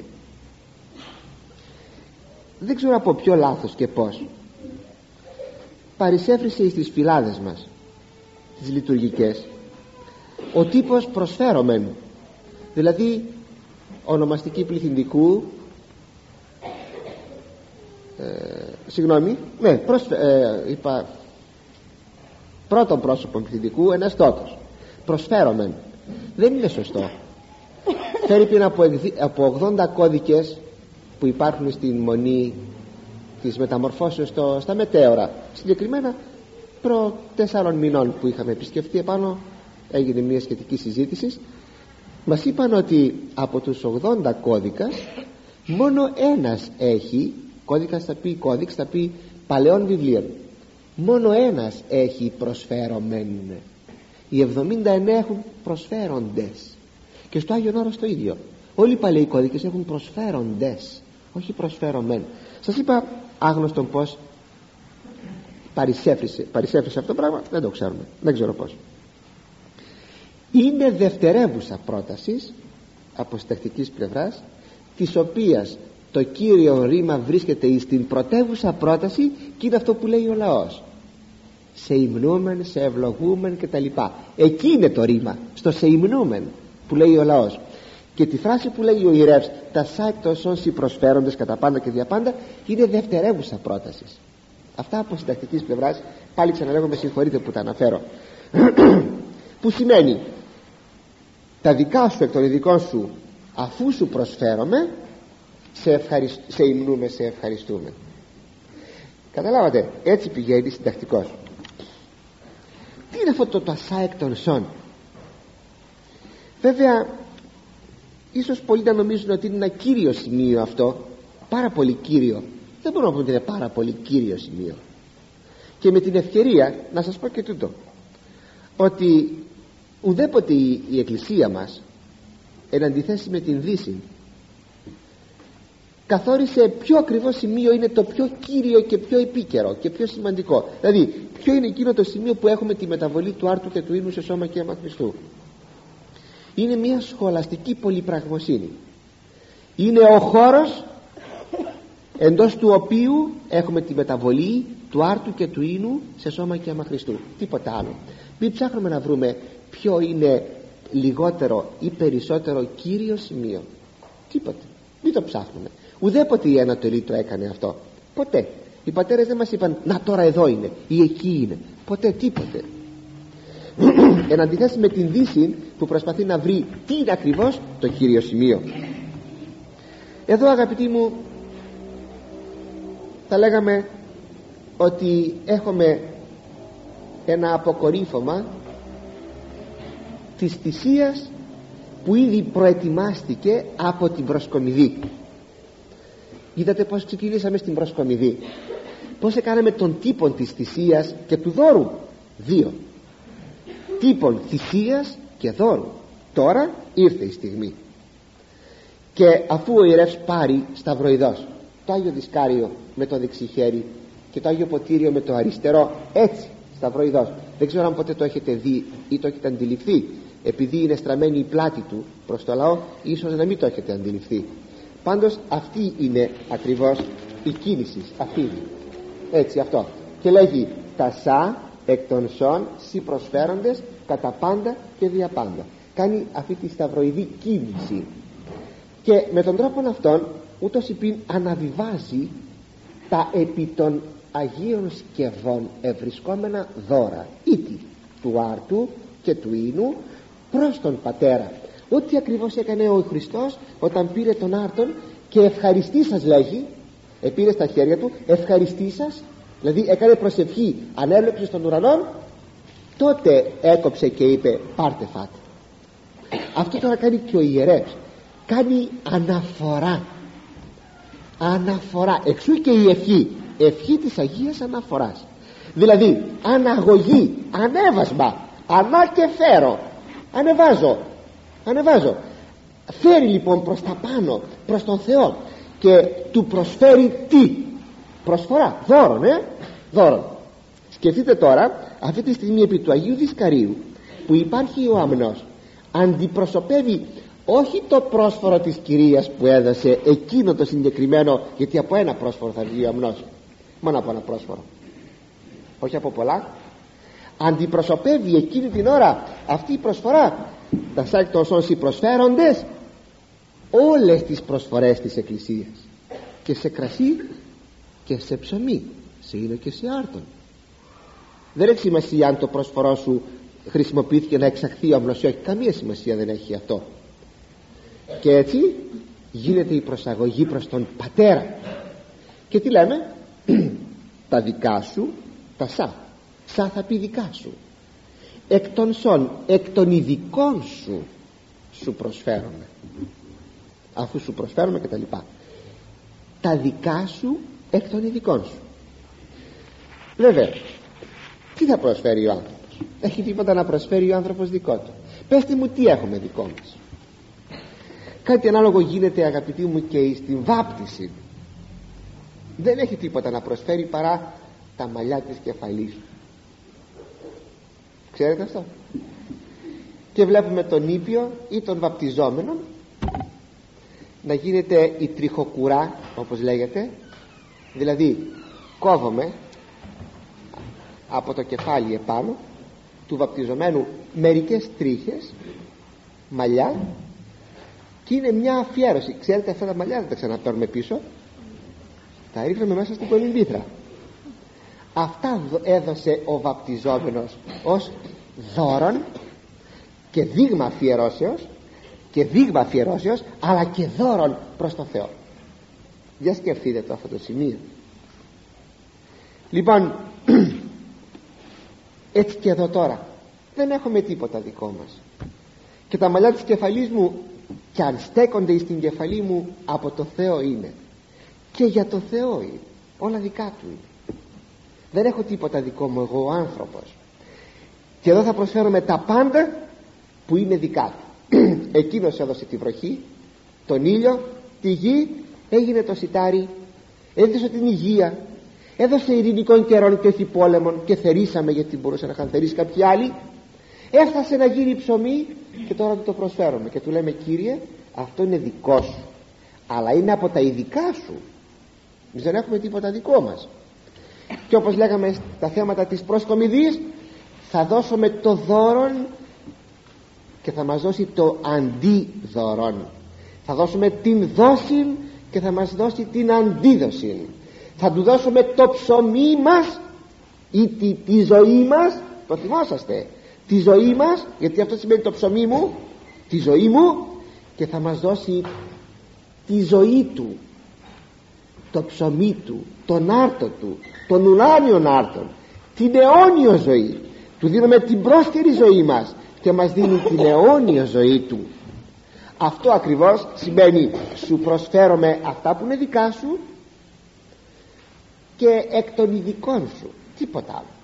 Δεν ξέρω από ποιο λάθος και πως παρισέφρισε στις φυλάδες μας τις λειτουργικές ο τύπος προσφέρομεν, δηλαδή ονομαστική πληθυντικού, ε, συγγνώμη, ναι, προσφε, ε, είπα πρώτον πρόσωπο πληθυντικού ένας τότος. Προσφέρομεν δεν είναι σωστό. Φέρει πριν από, από ογδόντα κώδικες που υπάρχουν στην μονή της μεταμορφώσεως στο, στα μετέωρα, συγκεκριμένα προ τέσσερων μηνών που είχαμε επισκεφτεί επάνω, έγινε μια σχετική συζήτηση. Μας είπαν ότι από τους ογδόντα κώδικας μόνο ένας έχει, κώδικας θα πει κώδικς, θα πει παλαιών βιβλίων, μόνο ένας έχει προσφέρομεν. Οι εβδομήντα εννέα έχουν προσφέροντες. Και στο Άγιον Όρος το ίδιο. Όλοι οι παλαιοί κώδικες έχουν προσφέροντες, όχι προσφέρομεν. Σας είπα άγνωστον πως παρισέφρισε, παρισέφρισε αυτό το πράγμα, δεν το ξέρουμε, δεν ξέρω πως. Είναι δευτερεύουσα πρότασης από συντακτικής πλευράς, της οποίας το κύριο ρήμα βρίσκεται στην πρωτεύουσα πρόταση, και είναι αυτό που λέει ο λαός: σε υμνούμεν, σε ευλογούμεν και τα λοιπά. Εκεί είναι το ρήμα, στο σε υμνούμεν που λέει ο λαός. Και τη φράση που λέει ο ιερεύς, τα σάκτος όσοι προσφέροντες κατά πάντα και δια πάντα, είναι δευτερεύουσα πρότασης. Αυτά από συντακτικής πλευράς, πάλι ξαναλέγω, με συγχωρείτε που τα αναφέρω, που σημαίνει τα δικά σου εκ των ειδικών σου, αφού σου προσφέρομαι, σε, ευχαριστ... σε υμνούμε, σε ευχαριστούμε. Καταλάβατε, έτσι πηγαίνει συντακτικός. Τι είναι αυτό το τασά εκ των σών? Βέβαια ίσως πολλοί να νομίζουν ότι είναι ένα κύριο σημείο αυτό, πάρα πολύ κύριο. Δεν μπορούμε να πούμε ότι είναι πάρα πολύ κύριο σημείο. Και με την ευκαιρία να σας πω και τούτο, ότι ουδέποτε η, η Εκκλησία μας, εν αντιθέσει με την Δύση, καθόρισε ποιο ακριβό σημείο είναι το πιο κύριο και πιο επίκαιρο και πιο σημαντικό. Δηλαδή ποιο είναι εκείνο το σημείο που έχουμε τη μεταβολή του άρτου και του ίνου σε σώμα και αίμα Χριστού. Είναι μια σχολαστική πολυπραγμοσύνη. Είναι ο χώρος εντός του οποίου έχουμε τη μεταβολή του άρτου και του ίνου σε σώμα και αίμα Χριστού. Τίποτα άλλο. Μην ψάχνουμε να βρούμε ποιο είναι λιγότερο ή περισσότερο κύριο σημείο? Τίποτε. Μην το ψάχνουμε. Ουδέποτε η Ανατολή το έκανε αυτό. Ποτέ. Οι πατέρες δεν μας είπαν να τώρα εδώ είναι ή εκεί είναι. Ποτέ, τίποτε. Εν αντιθέσει με την Δύση που προσπαθεί να βρει τι είναι ακριβώς το κύριο σημείο. Εδώ, αγαπητοί μου, θα λέγαμε ότι έχουμε ένα αποκορύφωμα της θυσίας που ήδη προετοιμάστηκε από την προσκομιδή. Είδατε πως ξεκινήσαμε στην προσκομιδή, πως έκαναμε τον τύπο της θυσίας και του δώρου. Δύο τύπων θυσίας και δώρου. Τώρα ήρθε η στιγμή. Και αφού ο ιερεύς πάρει σταυροειδός το Άγιο Δισκάριο με το δεξί χέρι και το Άγιο Ποτήριο με το αριστερό, έτσι σταυροειδός, δεν ξέρω αν ποτέ το έχετε δει ή το έχετε αντιληφθεί, επειδή είναι στραμμένη η πλάτη του προς το λαό, ίσως να μην το έχετε αντιληφθεί. Πάντως αυτή είναι ακριβώς η κίνηση, αυτή είναι. Έτσι, αυτό. Και λέγει τα σα εκ των σών σοι προσφέροντες κατά πάντα και δια πάντα. Κάνει αυτή τη σταυροειδή κίνηση. Και με τον τρόπο αυτόν ούτως υπήν αναβιβάζει τα επί των Αγίων Σκευών ευρισκόμενα δώρα, ήτι του άρτου και του ίνου προς τον Πατέρα. Ό,τι ακριβώς έκανε ο Χριστός όταν πήρε τον άρτον και ευχαριστήσας, λέγει, επήρε στα χέρια του, ευχαριστήσας, δηλαδή έκανε προσευχή, ανέλεψε στον ουρανό, τότε έκοψε και είπε πάρτε φάτε. Αυτό τώρα κάνει και ο ιερεύς, κάνει αναφορά, αναφορά, εξού και η ευχή, ευχή της Αγίας Αναφοράς, δηλαδή αναγωγή, ανέβασμα, ανά και φέρω, ανεβάζω, ανεβάζω. Φέρει λοιπόν προς τα πάνω, προς τον Θεό, και του προσφέρει τι? Προσφορά, δώρον, ε? δώρον. Σκεφτείτε τώρα αυτή τη στιγμή επί του Αγίου Δισκαρίου που υπάρχει ο αμνός, αντιπροσωπεύει όχι το πρόσφορο της Κυρίας που έδωσε εκείνο το συγκεκριμένο, γιατί από ένα πρόσφορο θα βγει ο αμνός, μόνο από ένα πρόσφορο, όχι από πολλά. Αντιπροσωπεύει εκείνη την ώρα αυτή η προσφορά, τα σάκ των σώσοι προσφέροντες, όλες τις προσφορές της Εκκλησίας, και σε κρασί και σε ψωμί, σε ίνο και σε άρτον. Δεν έχει σημασία αν το προσφορό σου χρησιμοποιήθηκε να εξαχθεί ο αμνός ή όχι, καμία σημασία δεν έχει αυτό. Και έτσι γίνεται η προσαγωγή προς τον Πατέρα. Και τι λέμε? Τα δικά σου, τα σα, σα θα πει δικά σου, εκ των σών, εκ των ειδικών σου σου προσφέρομαι, αφού σου προσφέρομαι και τα λοιπά. Τα δικά σου εκ των ειδικών σου. Βέβαια, τι θα προσφέρει ο άνθρωπος? Έχει τίποτα να προσφέρει ο άνθρωπος δικό του? Πέστε μου τι έχουμε δικό μας. Κάτι ανάλογο γίνεται, αγαπητοί μου, και στην βάπτιση. Δεν έχει τίποτα να προσφέρει παρά τα μαλλιά της κεφαλής. Ξέρετε αυτό? Και βλέπουμε τον ήπιο ή τον βαπτιζόμενο να γίνεται η τριχοκουρά, όπως λέγεται, δηλαδή κόβομαι από το κεφάλι επάνω του βαπτιζομένου μερικές τρίχες μαλλιά, και είναι μια αφιέρωση. Ξέρετε, αυτά τα μαλλιά δεν τα ξαναπαίρνουμε πίσω, τα ρίχνουμε μέσα στην κολυμβήθρα. Αυτά έδωσε ο βαπτιζόμενος ως δώρον και δείγμα αφιερώσεως, και δείγμα αφιερώσεως, αλλά και δώρον προς τον Θεό. Για σκεφτείτε το αυτό το σημείο. Λοιπόν, έτσι και εδώ τώρα δεν έχουμε τίποτα δικό μας, και τα μαλλιά της κεφαλής μου, και αν στέκονται στην κεφαλή μου, από το Θεό είναι, και για το Θεό είναι, όλα δικά του είναι. Δεν έχω τίποτα δικό μου εγώ ο άνθρωπος. Και εδώ θα προσφέρουμε τα πάντα που είναι δικά του. Εκείνος έδωσε τη βροχή, τον ήλιο, τη γη, έγινε το σιτάρι, έδωσε την υγεία, έδωσε ειρηνικών καιρών και όχι πόλεμων, και θερήσαμε γιατί μπορούσε να είχαν θερήσει κάποιοι άλλοι. Έφτασε να γίνει ψωμί και τώρα του το προσφέρουμε και του λέμε: Κύριε, αυτό είναι δικό σου, αλλά είναι από τα ειδικά σου. Εμείς δεν έχουμε τίποτα δικό μας. Και όπως λέγαμε στα θέματα της προσκομιδής, θα δώσουμε το δώρον και θα μας δώσει το αντίδωρον. Θα δώσουμε την δόση και θα μας δώσει την αντίδοση. Θα του δώσουμε το ψωμί μας ή τη, τη ζωή μας. Το θυμόσαστε, τη ζωή μας, γιατί αυτό σημαίνει το ψωμί μου, τη ζωή μου, και θα μας δώσει τη ζωή του, το ψωμί του, τον άρτο του, τον ουράνιον άρτον, την αιώνιο ζωή. Του δίνουμε την πρόσθερη ζωή μας και μας δίνει την αιώνια ζωή του. Αυτό ακριβώς σημαίνει σου προσφέρομαι αυτά που είναι δικά σου και εκ των ειδικών σου, τίποτα άλλο.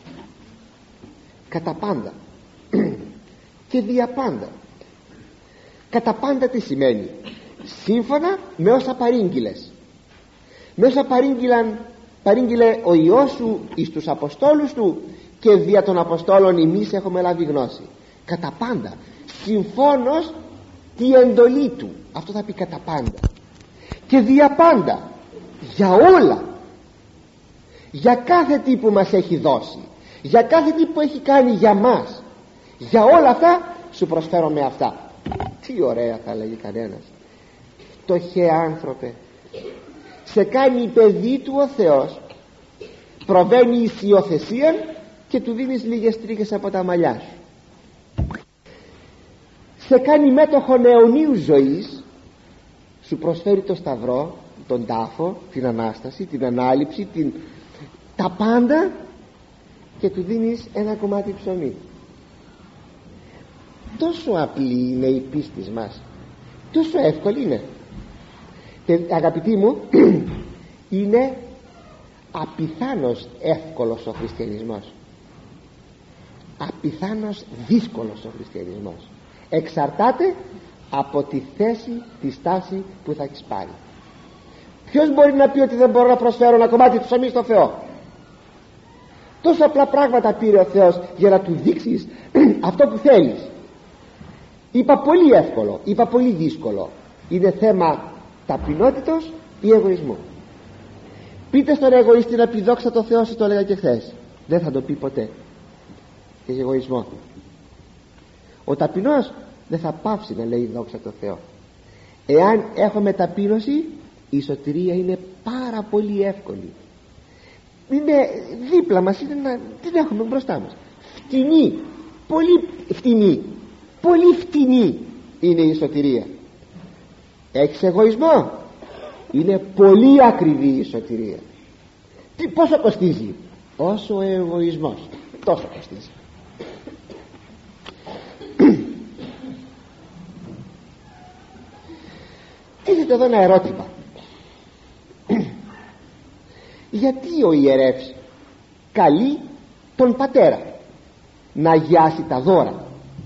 Κατά πάντα και δια πάντα. Κατά πάντα τι σημαίνει? Σύμφωνα με όσα παρήγγειλες, με όσα παρήγγειλαν, παρήγγειλε ο Υιός σου εις τους Αποστόλους του, και δια των Αποστόλων εμείς έχουμε λάβει γνώση. Κατά πάντα, συμφώνως τη εντολή του. Αυτό θα πει κατά πάντα. Και δια πάντα, για όλα, για κάθε τι που μας έχει δώσει, για κάθε τι που έχει κάνει για μας, για όλα αυτά σου προσφέρω με αυτά. Τι ωραία, θα λέγει κανένας. Φτωχέ άνθρωπε, σε κάνει παιδί του ο Θεός, προβαίνει εις υιοθεσία και του δίνεις λίγες τρίχες από τα μαλλιά σου. Σε κάνει μέτοχο αιωνίου ζωής, σου προσφέρει το σταυρό, τον τάφο, την Ανάσταση, την Ανάληψη, την... τα πάντα, και του δίνεις ένα κομμάτι ψωμί. Τόσο απλή είναι η πίστη μας, τόσο εύκολη είναι. Και, αγαπητοί μου, είναι απιθάνως εύκολος ο χριστιανισμός, απιθάνως δύσκολος ο χριστιανισμός. Εξαρτάται από τη θέση, τη στάση που θα έχεις πάρει. Ποιος μπορεί να πει ότι δεν μπορώ να προσφέρω ένα κομμάτι του ψωμί στο Θεό? Τόσο απλά πράγματα πήρε ο Θεός για να του δείξεις αυτό που θέλεις. Είπα πολύ εύκολο, είπα πολύ δύσκολο. Είναι θέμα ταπεινότητος ή εγωισμού. Πείτε στον εγωιστή να πει δόξα τω Θεώ, σας το έλεγα και χθες. Δεν θα το πει ποτέ. Έχει εγωισμό. Ο ταπεινός δεν θα πάψει να λέει δόξα τω Θεώ. Εάν έχουμε ταπείνωση, η σωτηρία είναι πάρα πολύ εύκολη. Είναι δίπλα μας, είναι να... την έχουμε μπροστά μας. Φτηνή, πολύ φτηνή, πολύ φτηνή είναι η σωτηρία. Έχεις εγωισμό, είναι πολύ ακριβή η σωτηρία. Τι, πόσο κοστίζει? Όσο ο εγωισμός, τόσο κοστίζει. Τίθεται εδώ ένα ερώτημα. Γιατί ο ιερεύς καλεί τον πατέρα να αγιάσει τα δώρα,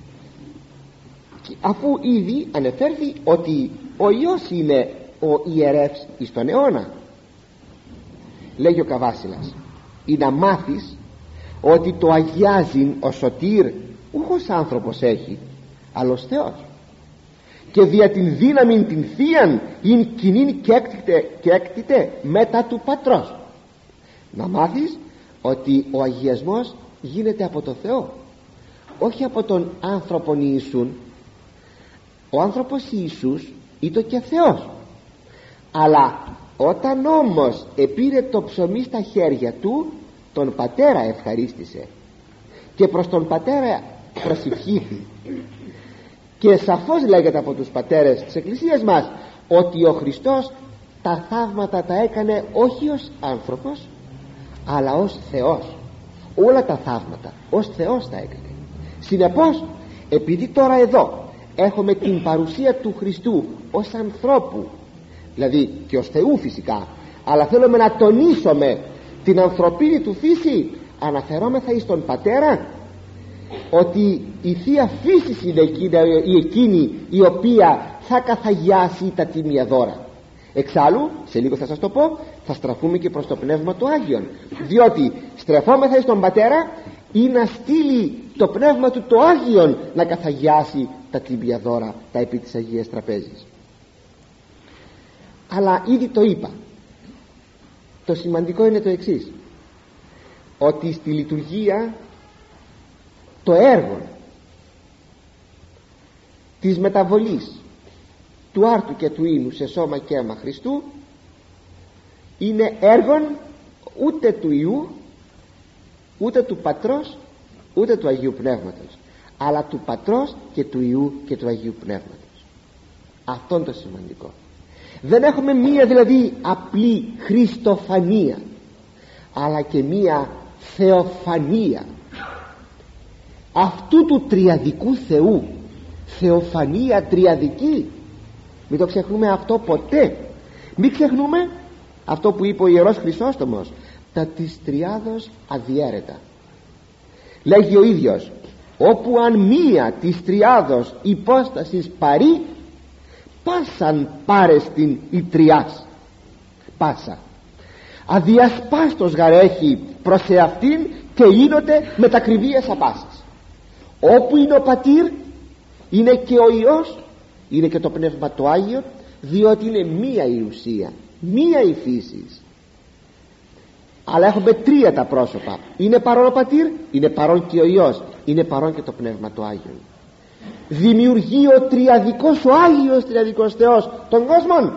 αφού ήδη ανεφέρθη ότι ο Υιός είναι ο ιερεύς εις τον αιώνα? Λέγει ο Καβάσιλας, ή να μάθεις ότι το αγιάζει ο σωτήρ ούχος άνθρωπος έχει, αλλος Θεός, και δια την δύναμη την θείαν ειν κοινήν και έκτητε, και έκτητε μετά του πατρός. Να μάθεις ότι ο αγιασμός γίνεται από το Θεό, όχι από τον άνθρωπον Ιησούν. Ο άνθρωπος Ιησούς ήταν και Θεός, αλλά όταν όμως επήρε το ψωμί στα χέρια του, τον πατέρα ευχαρίστησε και προς τον πατέρα προσευχήθη. Και σαφώς λέγεται από τους πατέρες της Εκκλησίας μας ότι ο Χριστός τα θαύματα τα έκανε όχι ως άνθρωπος, αλλά ως Θεός. Όλα τα θαύματα ως Θεός τα έκανε. Συνεπώς, επειδή τώρα εδώ έχουμε την παρουσία του Χριστού ως ανθρώπου, δηλαδή και ως Θεού φυσικά, αλλά θέλουμε να τονίσουμε την ανθρωπίνη του φύση, αναφερόμεθα εις τον πατέρα, ότι η Θεία Φύσης είναι εκείνη, η εκείνη η οποία θα καθαγιάσει τα τίμια δώρα. Εξάλλου, σε λίγο θα σας το πω, θα στραφούμε και προς το Πνεύμα του Άγιον, διότι στρεφόμεθα εις τον πατέρα ή να στείλει το Πνεύμα του το Άγιον να καθαγιάσει τα τίμια δώρα, τα επί της Αγίας Τραπέζης. Αλλά ήδη το είπα, το σημαντικό είναι το εξής, ότι στη λειτουργία το έργο της μεταβολής του άρτου και του ίνου σε σώμα και αίμα Χριστού είναι έργον ούτε του Υιού, ούτε του Πατρός, ούτε του Αγίου Πνεύματος, αλλά του Πατρός και του Υιού και του Αγίου Πνεύματος. Αυτό είναι το σημαντικό. Δεν έχουμε μία δηλαδή απλή χριστοφανία, αλλά και μία θεοφανία αυτού του τριαδικού Θεού. Θεοφανία τριαδική, μην το ξεχνούμε αυτό ποτέ. Μην ξεχνούμε αυτό που είπε ο Ιερός Χρυσόστομος, τα της τριάδος αδιέρετα. Λέγει ο ίδιος, όπου αν μία της τριάδος υπόστασης παρή, πάσαν πάρεστην η τριάς. Πάσα αδιασπάστος γαρέχει προς εαυτήν και ίνονται μετακριβίες απάσης. Όπου είναι ο Πατήρ, είναι και ο Υιός, είναι και το Πνεύμα το Άγιο, διότι είναι μία η ουσία, μία η φύση. Αλλά έχουμε τρία τα πρόσωπα. Είναι παρόν ο Πατήρ, είναι παρόν και ο Υιός, είναι παρόν και το Πνεύμα το Άγιο. Δημιουργεί ο τριαδικός, ο Άγιος τριαδικός Θεός τον κόσμο.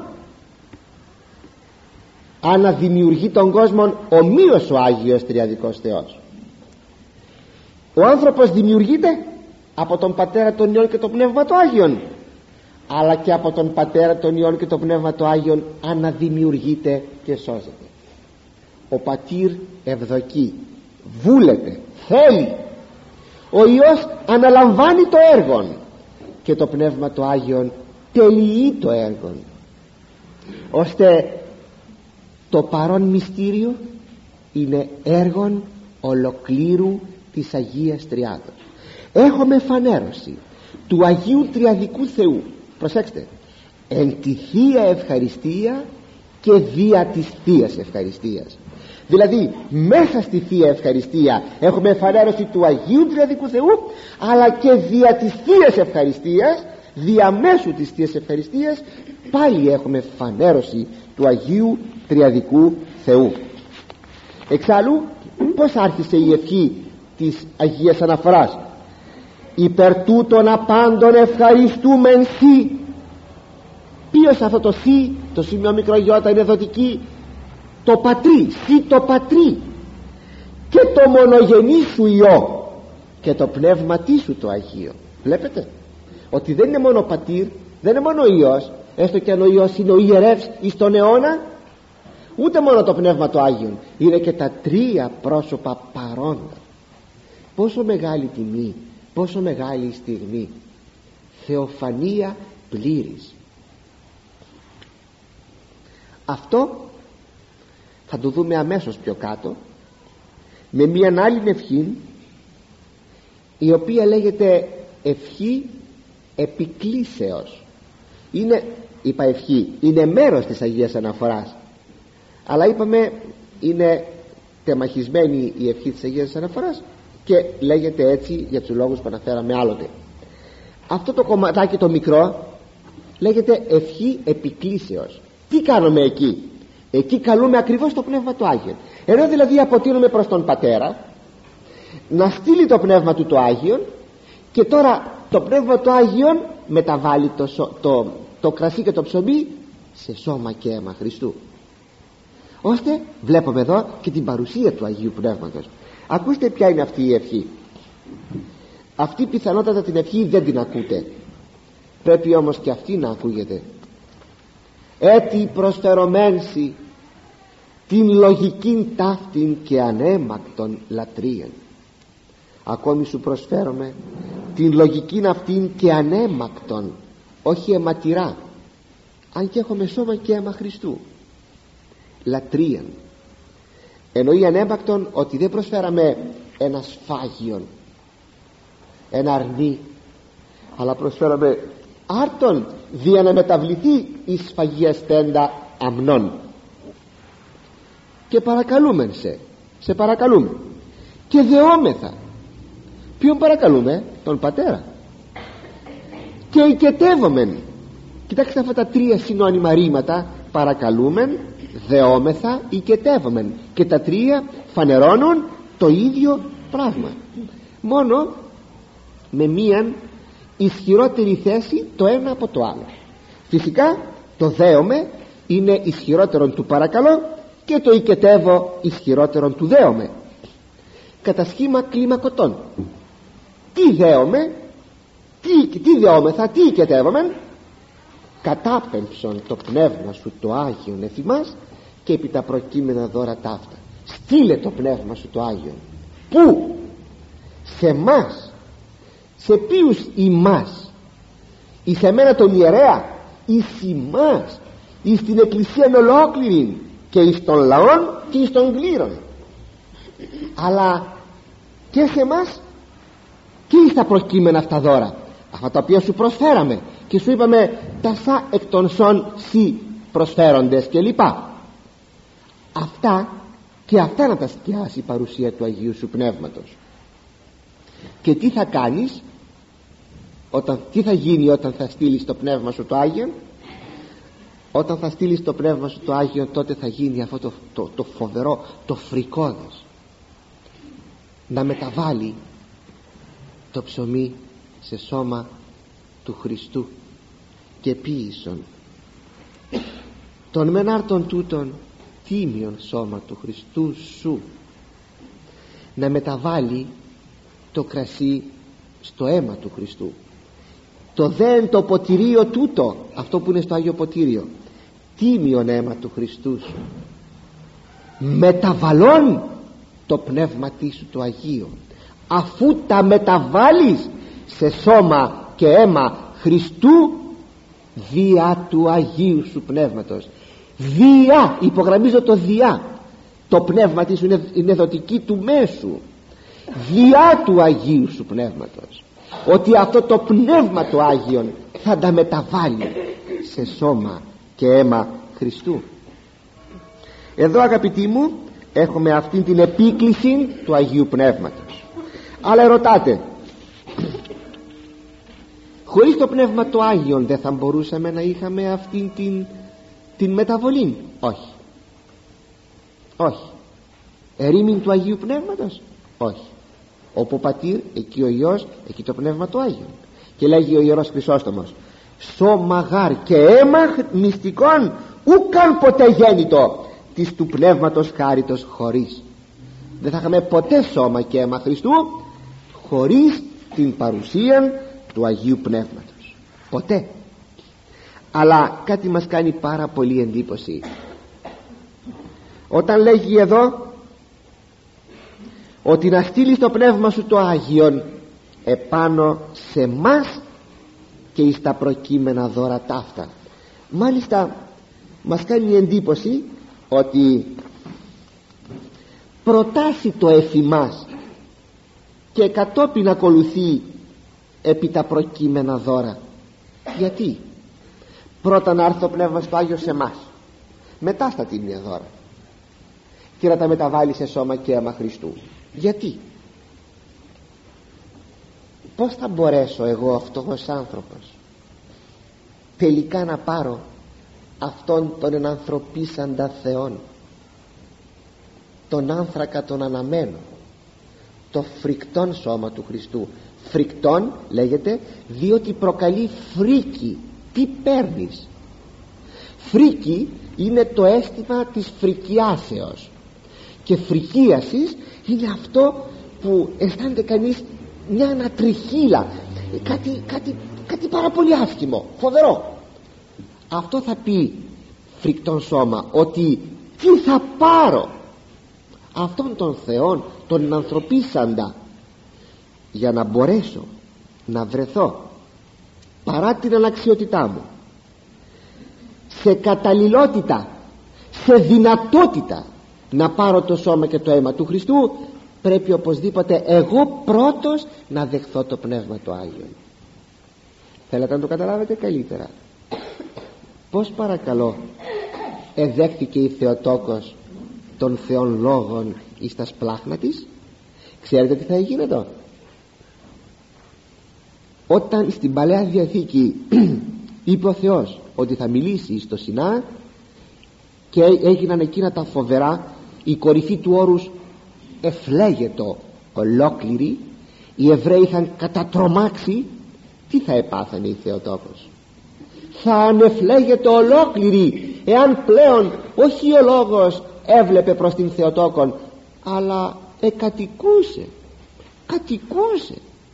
Αναδημιουργεί τον κόσμο ομοίως ο Άγιος τριαδικός Θεός. Ο άνθρωπος δημιουργείται από τον Πατέρα τον Υιόν και το Πνεύμα το Άγιον, αλλά και από τον Πατέρα τον Υιόν και το Πνεύμα το Άγιον αναδημιουργείται και σώζεται. Ο Πατήρ ευδοκεί, βούλεται, θέλει. Ο Υιός αναλαμβάνει το έργο και το Πνεύμα το Άγιον τελειεί το έργο, ώστε το παρόν μυστήριο είναι έργον ολοκλήρου της Αγίας Τριάδος. Έχουμε φανέρωση του Αγίου Τριαδικού Θεού, προσέξτε, εν τη Θεία Ευχαριστία και δια της Θείας Ευχαριστίας. Δηλαδή μέσα στη Θεία Ευχαριστία έχουμε φανέρωση του Αγίου Τριαδικού Θεού, αλλά και δια της Θείας Ευχαριστίας, διαμέσου της Θείας Ευχαριστίας πάλι έχουμε φανέρωση του Αγίου Τριαδικού Θεού. Εξάλλου πως άρχισε η ευχή της Αγίας Αναφοράς? Υπερ τούτων απάντων ευχαριστούμεν σοι. Ποιος αυτό το σοι? Το σημείο μικρογιώτα είναι δοτική. Το Πατρί, σοι το Πατρί, και το μονογενή σου Υιό και το πνεύματί σου το Αγίο. Βλέπετε ότι δεν είναι μόνο Πατήρ, δεν είναι μόνο ο Υιός, έστω και αν ο Υιός είναι ο ιερεύς εις τον αιώνα, ούτε μόνο το Πνεύμα το Άγιον, είναι και τα τρία πρόσωπα παρόντα. Πόσο μεγάλη τιμή, πόσο μεγάλη στιγμή. Θεοφανία πλήρης. Αυτό θα το δούμε αμέσως πιο κάτω με μια άλλη ευχή, η οποία λέγεται ευχή επικλήσεως. Είναι, είπα ευχή, είναι μέρος της Αγίας Αναφοράς, αλλά είπαμε είναι τεμαχισμένη η ευχή της Αγίας Αναφοράς και λέγεται έτσι για τους λόγους που αναφέραμε άλλοτε. Αυτό το κομματάκι το μικρό λέγεται ευχή επικλήσεως. Τι κάνουμε εκεί? Εκεί καλούμε ακριβώς το Πνεύμα του Άγιο. Ενώ δηλαδή αποτείνουμε προς τον Πατέρα να στείλει το Πνεύμα του το Άγιον, και τώρα το Πνεύμα του Άγιον μεταβάλλει το, το, το κρασί και το ψωμί σε σώμα και αίμα Χριστού, ώστε βλέπουμε εδώ και την παρουσία του Αγίου Πνεύματος. Ακούστε ποια είναι αυτή η ευχή. Αυτή πιθανότατα την ευχή δεν την ακούτε, πρέπει όμως και αυτή να ακούγεται. Έτι προσφερωμένση την λογικήν ταύτην και ανέμακτον λατρείαν. Ακόμη σου προσφέρομαι την λογικήν αυτήν και ανέμακτον, όχι αιματηρά, αν και έχουμε σώμα και αίμα Χριστού, λατρείαν. Εννοεί ανέμακτον ότι δεν προσφέραμε ένα σφάγιον, ένα αρνί, αλλά προσφέραμε άρτον δια να μεταβληθεί η σφαγία στέντα αμνών. Και παρακαλούμε σε, σε παρακαλούμε και δεόμεθα. Ποιον παρακαλούμε? Τον Πατέρα. Και οικετεύομεν. Κοιτάξτε αυτά τα τρία συνώνυμα ρήματα, παρακαλούμεν, δεόμεθα, οικετεύομεν, και τα τρία φανερώνουν το ίδιο πράγμα, μόνο με μίαν ισχυρότερη θέση το ένα από το άλλο. Φυσικά το δέομαι είναι ισχυρότερον του παρακαλώ και το οικετεύω ισχυρότερον του δέομαι, κατά σχήμα κλιμακωτών. Τι δέομαι, τι, τι δεόμεθα, τι οικετεύομαι? Κατάπεμψον το πνεύμα σου το Άγιον εφ' ημάς και επί τα προκείμενα δώρα ταύτα. Στείλε το πνεύμα σου το Άγιον. Πού? Σε μας. Σε ποιους ημάς? Εις εμένα τον ιερέα? Εις ημάς, εις την εκκλησίαν ολόκληρη και εις των λαών και εις των κλήρων, αλλά και σε εμάς και εις τα προκείμενα αυτά δώρα, αυτά τα οποία σου προσφέραμε και σου είπαμε τα σα εκ των σών σοι προσφέροντες και λοιπά. Αυτά και αυτά να τα σκιάσει η παρουσία του Αγίου σου Πνεύματος. Και τι θα κάνεις όταν, τι θα γίνει όταν θα στείλεις το Πνεύμα σου το Άγιον? Όταν θα στείλεις το Πνεύμα σου το Άγιον, τότε θα γίνει αυτό το, το, το φοβερό, το φρικόδες, να μεταβάλει το ψωμί σε σώμα του Χριστού και ποίησον τον μενάρτων τούτων τίμιον σώμα του Χριστού σου, να μεταβάλει το κρασί στο αίμα του Χριστού. Το δέν το ποτηρίο τούτο, αυτό που είναι στο Άγιο Ποτήριο, τίμιον αίμα του Χριστού σου, μεταβαλών το πνεύμα σου το Αγίο, αφού τα μεταβάλεις σε σώμα και αίμα Χριστού διά του Αγίου σου Πνεύματος. Διά, υπογραμμίζω το διά, το πνεύμα της είναι, είναι δοτική του μέσου, διά του Αγίου σου Πνεύματος, ότι αυτό το πνεύμα το Άγιον θα τα μεταβάλει σε σώμα και αίμα Χριστού. Εδώ αγαπητοί μου έχουμε αυτήν την επίκληση του Αγίου Πνεύματος. Αλλά ρωτάτε, χωρίς το Πνεύμα το Άγιον δεν θα μπορούσαμε να είχαμε αυτήν την, την μεταβολή? Όχι. Όχι. Ερήμην του Αγίου Πνεύματος? Όχι. Όπου πατήρ, εκεί ο Υιός, εκεί το Πνεύμα το Άγιον. Και λέγει ο Ιερός Χρυσόστομος, σώμα γάρ και αίμα μυστικών ουκαν ποτέ γέννητο της του Πνεύματος χάριτος χωρίς. Δεν θα είχαμε ποτέ σώμα και αίμα Χριστού χωρίς την παρουσία του Αγίου Πνεύματος. Ποτέ. Αλλά κάτι μας κάνει πάρα πολύ εντύπωση όταν λέγει εδώ ότι να στείλεις το Πνεύμα σου το Άγιον επάνω σε μας και εις τα προκείμενα δώρα ταύτα. Μάλιστα μας κάνει εντύπωση ότι προτάσει το εφ' ημάς και κατόπιν ακολουθεί επί τα προκείμενα δώρα. Γιατί? Πρώτα να έρθει το Πνεύμα στο Άγιο σε εμάς, μετά στα τίμια δώρα, και να τα μεταβάλει σε σώμα και αίμα Χριστού. Γιατί? Πώς θα μπορέσω εγώ αυτός άνθρωπος τελικά να πάρω αυτόν τον ενανθρωπίσαντα Θεόν, τον άνθρακα τον αναμένο, το φρικτόν σώμα του Χριστού? Φρικτόν λέγεται διότι προκαλεί φρίκη. Τι παίρνεις? Φρίκη είναι το αίσθημα της φρικιάσεως, και φρικίασης είναι αυτό που αισθάνεται κανείς μια ανατριχύλα, κάτι, κάτι, κάτι πάρα πολύ άσχημο, φοβερό. Αυτό θα πει φρικτόν σώμα, ότι τι θα πάρω αυτόν τον Θεόν τον ανθρωπίσαντα για να μπορέσω να βρεθώ παρά την αναξιότητά μου σε καταλληλότητα, σε δυνατότητα να πάρω το σώμα και το αίμα του Χριστού. Πρέπει οπωσδήποτε εγώ πρώτος να δεχθώ το Πνεύμα το Άγιον. Θέλετε να το καταλάβετε καλύτερα? Πώς παρακαλώ εδέχθηκε η Θεοτόκος των Θεών λόγων εις τα σπλάχνα της? Ξέρετε τι θα έγινε εδώ? Όταν στην Παλαιά Διαθήκη είπε ο Θεός ότι θα μιλήσει στο Σινά και έγιναν εκείνα τα φοβερά, η κορυφή του όρους εφλέγετο ολόκληρη, οι Εβραίοι είχαν κατατρομάξει τι θα επάθανε η Θεοτόκος? Θα ανεφλέγεται ολόκληρη, εάν πλέον όχι ο λόγος έβλεπε προς την Θεοτόκον, αλλά εκατοικούσε, κατοικούσε.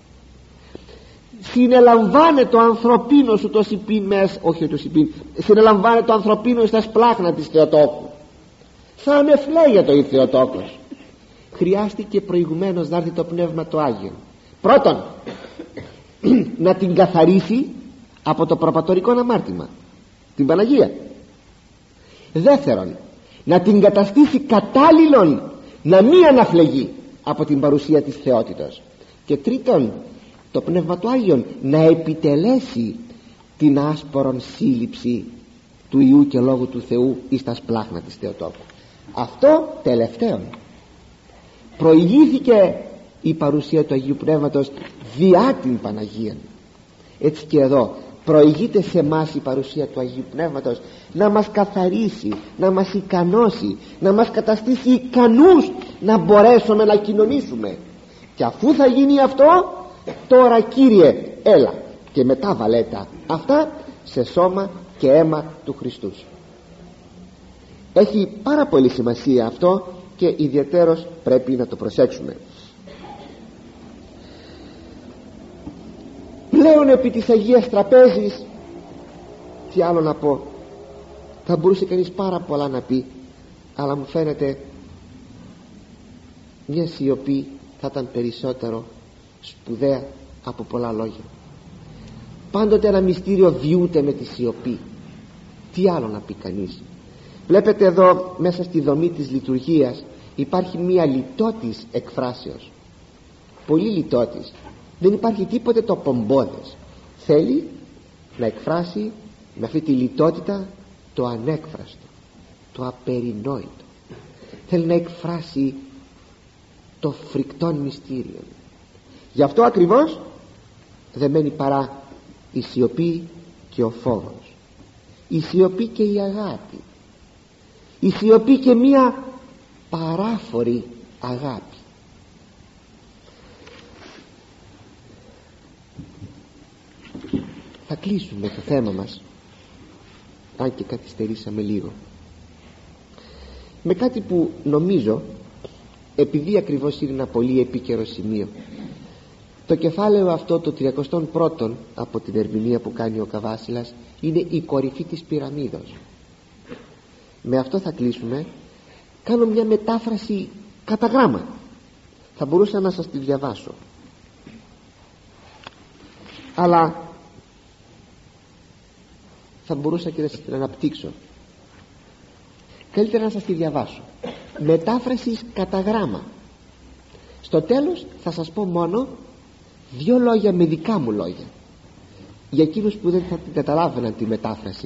Συνελαμβάνε το ανθρωπίνο σου το συμπίν μες, όχι το συμπίν, συνελαμβάνε το ανθρωπίνο στα σπλάχνα της Θεοτόκου. Θα ανεφλέγεται η Θεοτόκος. Χρειάστηκε προηγουμένως να έρθει το Πνεύμα το Άγιο. Πρώτον, να την καθαρίσει από το προπατορικό αμάρτημα, την Παναγία. Δεύτερον, να την καταστήσει κατάλληλον να μην αναφλεγεί από την παρουσία της θεότητος. Και τρίτον, το Πνεύμα του Άγιον να επιτελέσει την άσπορον σύλληψη του Υιού και Λόγου του Θεού εις τα σπλάχνα της Θεοτόκου. Αυτό τελευταίο. Προηγήθηκε η παρουσία του Αγίου Πνεύματος διά την Παναγία. Έτσι και εδώ προηγείται σε εμάς η παρουσία του Αγίου Πνεύματος να μας καθαρίσει, να μας ικανώσει, να μας καταστήσει ικανούς να μπορέσουμε να κοινωνήσουμε. Και αφού θα γίνει αυτό, τώρα Κύριε έλα και μετά βαλέτα αυτά σε σώμα και αίμα του Χριστού. Έχει πάρα πολύ σημασία αυτό και ιδιαιτέρως πρέπει να το προσέξουμε. Πλέον επί της Αγίας Τραπέζης, τι άλλο να πω, θα μπορούσε κανείς πάρα πολλά να πει, αλλά μου φαίνεται μια σιωπή θα ήταν περισσότερο σπουδαία από πολλά λόγια. Πάντοτε ένα μυστήριο διούται με τη σιωπή. Τι άλλο να πει κανείς? Βλέπετε εδώ μέσα στη δομή της λειτουργίας υπάρχει μια λιτότης εκφράσεως, πολύ λιτότης. Δεν υπάρχει τίποτε το πομπόδες. Θέλει να εκφράσει με αυτή τη λιτότητα το ανέκφραστο, το απερινόητο. Θέλει να εκφράσει το φρικτόν μυστήριο. Γι' αυτό ακριβώς δεν μένει παρά η σιωπή και ο φόβος, η σιωπή και η αγάπη, η σιωπή και μία παράφορη αγάπη. Θα κλείσουμε το θέμα μας, αν και καθυστερήσαμε λίγο, με κάτι που νομίζω, επειδή ακριβώς είναι ένα πολύ επίκαιρο σημείο. Το κεφάλαιο αυτό, το τριακοστό πρώτο από την ερμηνεία που κάνει ο Καβάσιλας, είναι η κορυφή της πυραμίδος. Με αυτό θα κλείσουμε. Κάνω μια μετάφραση κατά γράμμα, θα μπορούσα να σας τη διαβάσω, αλλά θα μπορούσα και να σας την αναπτύξω. Καλύτερα να σας τη διαβάσω. Μετάφραση κατά γράμμα. Στο τέλος θα σας πω μόνο δύο λόγια με δικά μου λόγια, για εκείνους που δεν θα την καταλάβαιναν τη μετάφραση.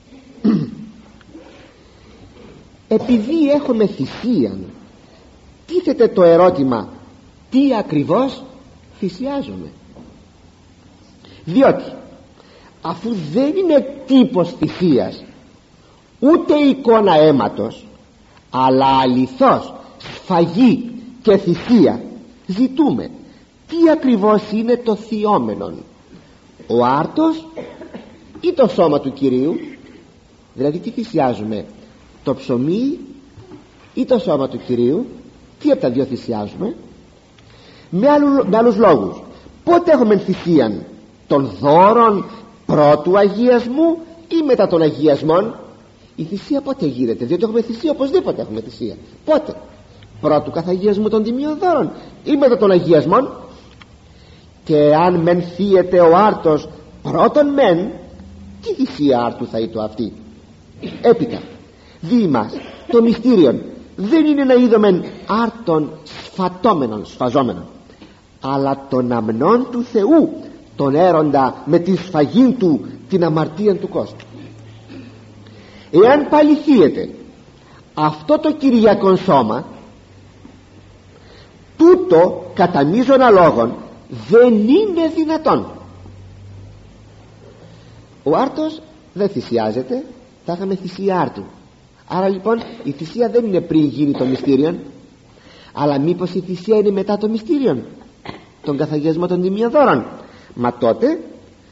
Επειδή έχουμε θυσίαν, τίθεται το ερώτημα, τι ακριβώς θυσιάζουμε? Διότι αφού δεν είναι τύπος θυσίας, ούτε εικόνα αίματος, αλλά αληθώς σφαγή και θυσία, ζητούμε τι ακριβώς είναι το θειόμενον, ο άρτος ή το σώμα του Κυρίου? Δηλαδή τι θυσιάζουμε, το ψωμί ή το σώμα του Κυρίου? Τι από τα δύο θυσιάζουμε? Με, άλλου, με άλλους λόγους, πότε έχουμε θυσίαν, των δώρων πρώτου αγιασμού ή μετά των αγιασμών? Η θυσία πότε γίνεται? Διότι έχουμε θυσία, οπωσδήποτε έχουμε θυσία. Πότε? Πρώτου καθαγιασμού των τιμίων δώρων ή μετά των αγιασμών? Και αν μεν θύεται ο άρτος πρώτον μεν, τι θυσία άρτου θα είτο αυτή? Έπειτα δι' μας το μυστήριον δεν είναι να είδομεν άρτων σφατόμενων, σφαζόμενων, αλλά των αμνών του Θεού, τον έροντα με τη σφαγή του την αμαρτία του κόσμου. Εάν πάλι θύεται αυτό το Κυριακόν σώμα, τούτο κατά μείζωνα λόγων δεν είναι δυνατόν. Ο άρτος δεν θυσιάζεται, θα είχαμε θυσία άρτου. Άρα λοιπόν η θυσία δεν είναι πριν γίνει το μυστήριον, αλλά μήπως η θυσία είναι μετά το μυστήριον, τον καθαγιασμό των τιμίων δώρων? Μα τότε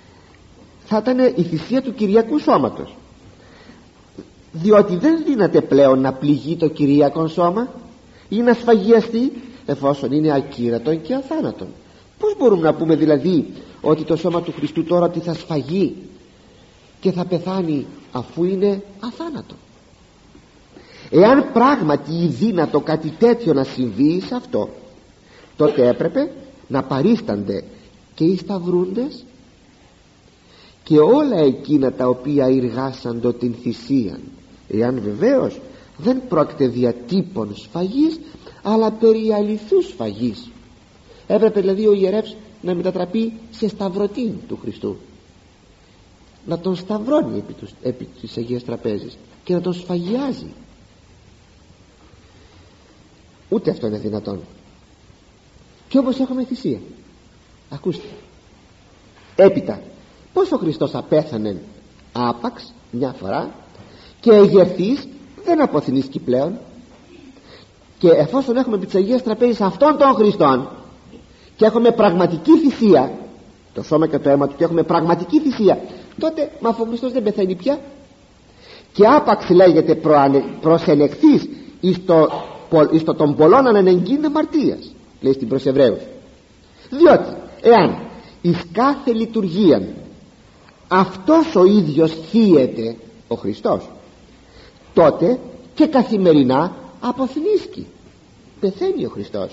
θα ήταν η θυσία του Κυριακού σώματος, διότι δεν δύναται πλέον να πληγεί το Κυριακό σώμα ή να σφαγιαστεί εφόσον είναι ακύρατον και αθάνατον. Πώς μπορούμε να πούμε δηλαδή ότι το σώμα του Χριστού τώρα ότι θα σφαγεί και θα πεθάνει αφού είναι αθάνατο? Εάν πράγματι είναι δύνατο κάτι τέτοιο να συμβεί σε αυτό, τότε έπρεπε να παρίστανται και οι σταυρούντες και όλα εκείνα τα οποία εργάσαντο την θυσίαν, εάν βεβαίως δεν πρόκειται δια τύπων σφαγής αλλά περί αληθούς σφαγής. Έπρεπε δηλαδή ο ιερεύς να μετατραπεί σε σταυρωτή του Χριστού, να τον σταυρώνει επί, του, επί της Αγίας Τραπέζης και να τον σφαγιάζει. Ούτε αυτό είναι δυνατόν. Και όμως έχουμε θυσία. Ακούστε, έπειτα πως ο Χριστός απέθανε άπαξ μια φορά και εγερθείς δεν αποθυνίσκει πλέον, και εφόσον έχουμε επί της Αγίας Τραπέζης αυτόν τον Χριστόν και έχουμε πραγματική θυσία, το σώμα και το αίμα του, και έχουμε πραγματική θυσία, τότε μα αφού ο Χριστός δεν πεθαίνει πια, και άπαξ λέγεται προσελεχθείς εις το, εις το των πολλών ανενεγκίνε αμαρτίας, λέει στην προς Εβραίους. Διότι εάν εις κάθε λειτουργία αυτός ο ίδιος θύεται ο Χριστός, τότε και καθημερινά αποθνίσκει, πεθαίνει ο Χριστός.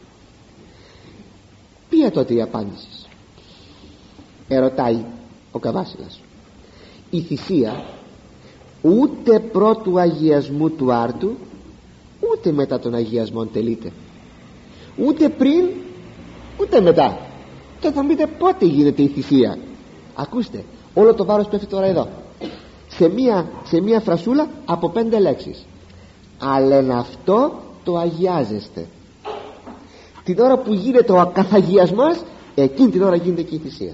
Ποια τότε η απάντηση? Ερωτάει ο Καβάσιλας. Η θυσία ούτε πρώτου αγιασμού του άρτου ούτε μετά τον αγιασμό τελείται, ούτε πριν ούτε μετά. Και θα πείτε πότε γίνεται η θυσία? Ακούστε, όλο το βάρος πέφτει τώρα εδώ σε μία, σε μία φρασούλα από πέντε λέξεις. Αλλά εν αυτό το αγιάζεστε. Την ώρα που γίνεται ο καθαγιασμός, εκείνη την ώρα γίνεται και η θυσία.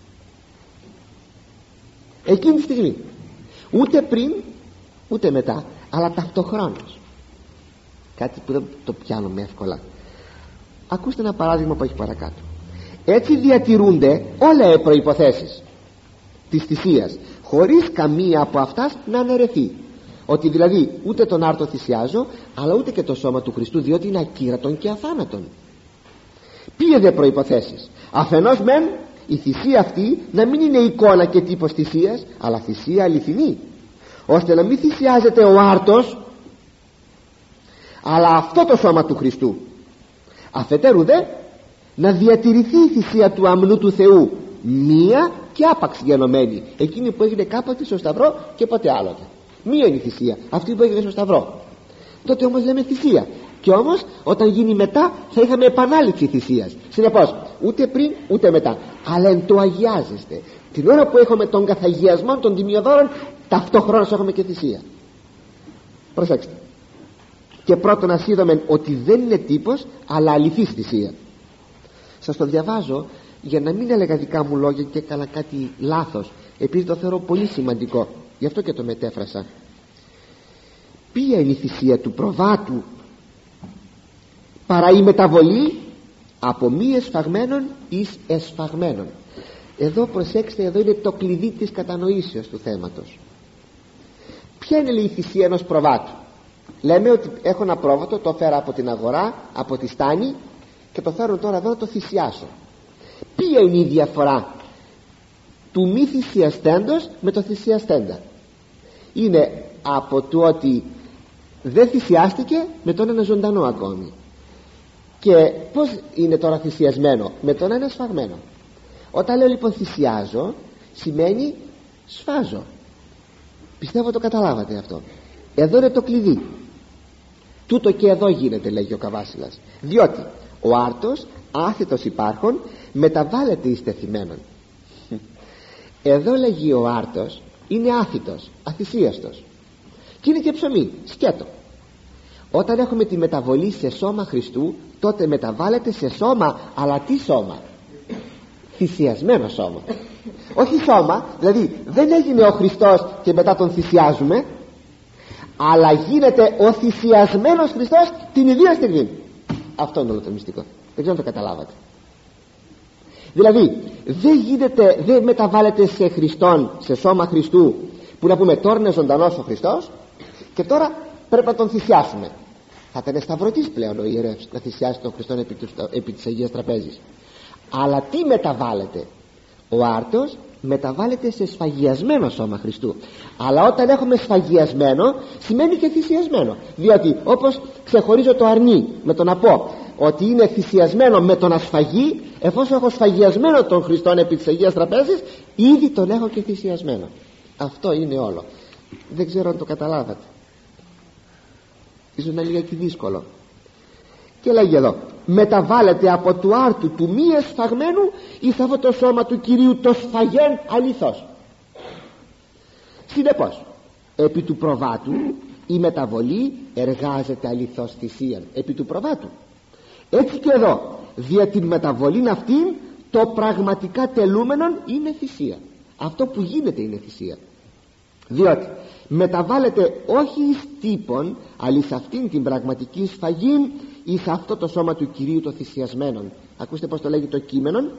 Εκείνη τη στιγμή, ούτε πριν ούτε μετά, αλλά ταυτοχρόνως. Κάτι που δεν το πιάνουμε εύκολα. Ακούστε ένα παράδειγμα που έχει παρακάτω. Έτσι διατηρούνται όλα οι προϋποθέσεις της θυσίας, χωρίς καμία από αυτάς να αναιρεθεί. Ότι δηλαδή ούτε τον άρτο θυσιάζω, αλλά ούτε και το σώμα του Χριστού, διότι είναι ακύρατον και αθάνατον. Ποιες δε προϋποθέσεις? Αφενός μεν η θυσία αυτή να μην είναι εικόνα και τύπος θυσίας, αλλά θυσία αληθινή, ώστε να μην θυσιάζεται ο άρτος, αλλά αυτό το σώμα του Χριστού. Αφετέρου δε να διατηρηθεί η θυσία του αμνού του Θεού, μία και άπαξ γενομένη, εκείνη που έγινε κάποτε στο Σταυρό και ποτέ άλλοτε. Μία είναι η θυσία, αυτή που έγινε στο Σταυρό. Τότε όμως λέμε θυσία. Και όμως όταν γίνει μετά θα είχαμε επανάληψη θυσίας. Συνεπώς ούτε πριν ούτε μετά, αλλά εν το αγιάζεστε. Την ώρα που έχουμε τον καθαγιασμό των τιμιοδόρων, ταυτόχρονα έχουμε και θυσία. Προσέξτε. Και πρώτον ας είδαμε ότι δεν είναι τύπος, αλλά αληθής θυσία. Σας το διαβάζω για να μην έλεγα δικά μου λόγια και έκανα κάτι λάθος, επειδή το θεωρώ πολύ σημαντικό, γι' αυτό και το μετέφρασα. Ποια είναι η θυσία του προβάτου? Παρά η μεταβολή από μη εσφαγμένων εις εσφαγμένων. Εδώ προσέξτε, εδώ είναι το κλειδί της κατανοήσεως του θέματος. Ποια είναι η θυσία ενός προβάτου? Λέμε ότι έχω ένα πρόβατο, το φέρα από την αγορά, από τη στάνη, και το φέρω τώρα εδώ να το θυσιάσω. Ποια είναι η διαφορά του μη θυσιαστέντος με το θυσιαστέντα? Είναι από το ότι δεν θυσιάστηκε με τον ένα ζωντανό ακόμη. Και πως είναι τώρα θυσιασμένο? Με τον ένα σφαγμένο. Όταν λέω λοιπόν θυσιάζω, σημαίνει σφάζω. Πιστεύω το καταλάβατε αυτό. Εδώ είναι το κλειδί. Τούτο και εδώ γίνεται, λέγει ο Καβάσιλας. Διότι ο άρτος άθετος υπάρχον μεταβάλλεται εις τεθειμένον. Εδώ λέγει ο άρτος είναι άθητος, αθυσίαστος, και είναι και ψωμί, σκέτο. Όταν έχουμε τη μεταβολή σε σώμα Χριστού, τότε μεταβάλλεται σε σώμα, αλλά τι σώμα? Θυσιασμένο σώμα. Όχι σώμα, δηλαδή δεν έγινε ο Χριστός και μετά τον θυσιάζουμε, αλλά γίνεται ο θυσιασμένος Χριστός την ίδια στιγμή. Αυτό είναι όλο το μυστικό. Δεν ξέρω αν το καταλάβατε. Δηλαδή δεν γίνεται, δεν μεταβάλλεται σε Χριστόν, σε σώμα Χριστού, που να πούμε τώρα είναι ζωντανός ο Χριστός και τώρα πρέπει να τον θυσιάσουμε. Θα ήταν σταυρωτής πλέον ο ιερεύς να θυσιάσει τον Χριστόν επί, του, επί της Αγίας Τραπέζης. Αλλά τι μεταβάλλεται? Ο άρτος μεταβάλλεται σε σφαγιασμένο σώμα Χριστού. Αλλά όταν έχουμε σφαγιασμένο σημαίνει και θυσιασμένο, διότι όπως ξεχωρίζω το αρνί με το να πω ότι είναι θυσιασμένο με το να σφαγεί, εφόσον έχω σφαγιασμένο τον Χριστόν επί της Αγίας Τραπέζης, ήδη τον έχω και θυσιασμένο. Αυτό είναι όλο. Δεν ξέρω αν το καταλάβατε, ίσως να είναι λιγάκι δύσκολο. Και λέγει εδώ, μεταβάλλεται από του άρτου του μη εσφαγμένου εις αυτό το σώμα του Κυρίου το σφαγέν αληθώς. Συνεπώς επί του προβάτου η μεταβολή εργάζεται αληθώς θυσίαν επί του προβάτου. Έτσι και εδώ δια την μεταβολή αυτήν το πραγματικά τελούμενον είναι θυσία. Αυτό που γίνεται είναι θυσία, διότι μεταβάλλεται όχι εις τύπον αλλά εις αυτήν την πραγματική σφαγή, εις αυτό το σώμα του Κυρίου το θυσιασμένον. Ακούστε πως το λέγει το κείμενο,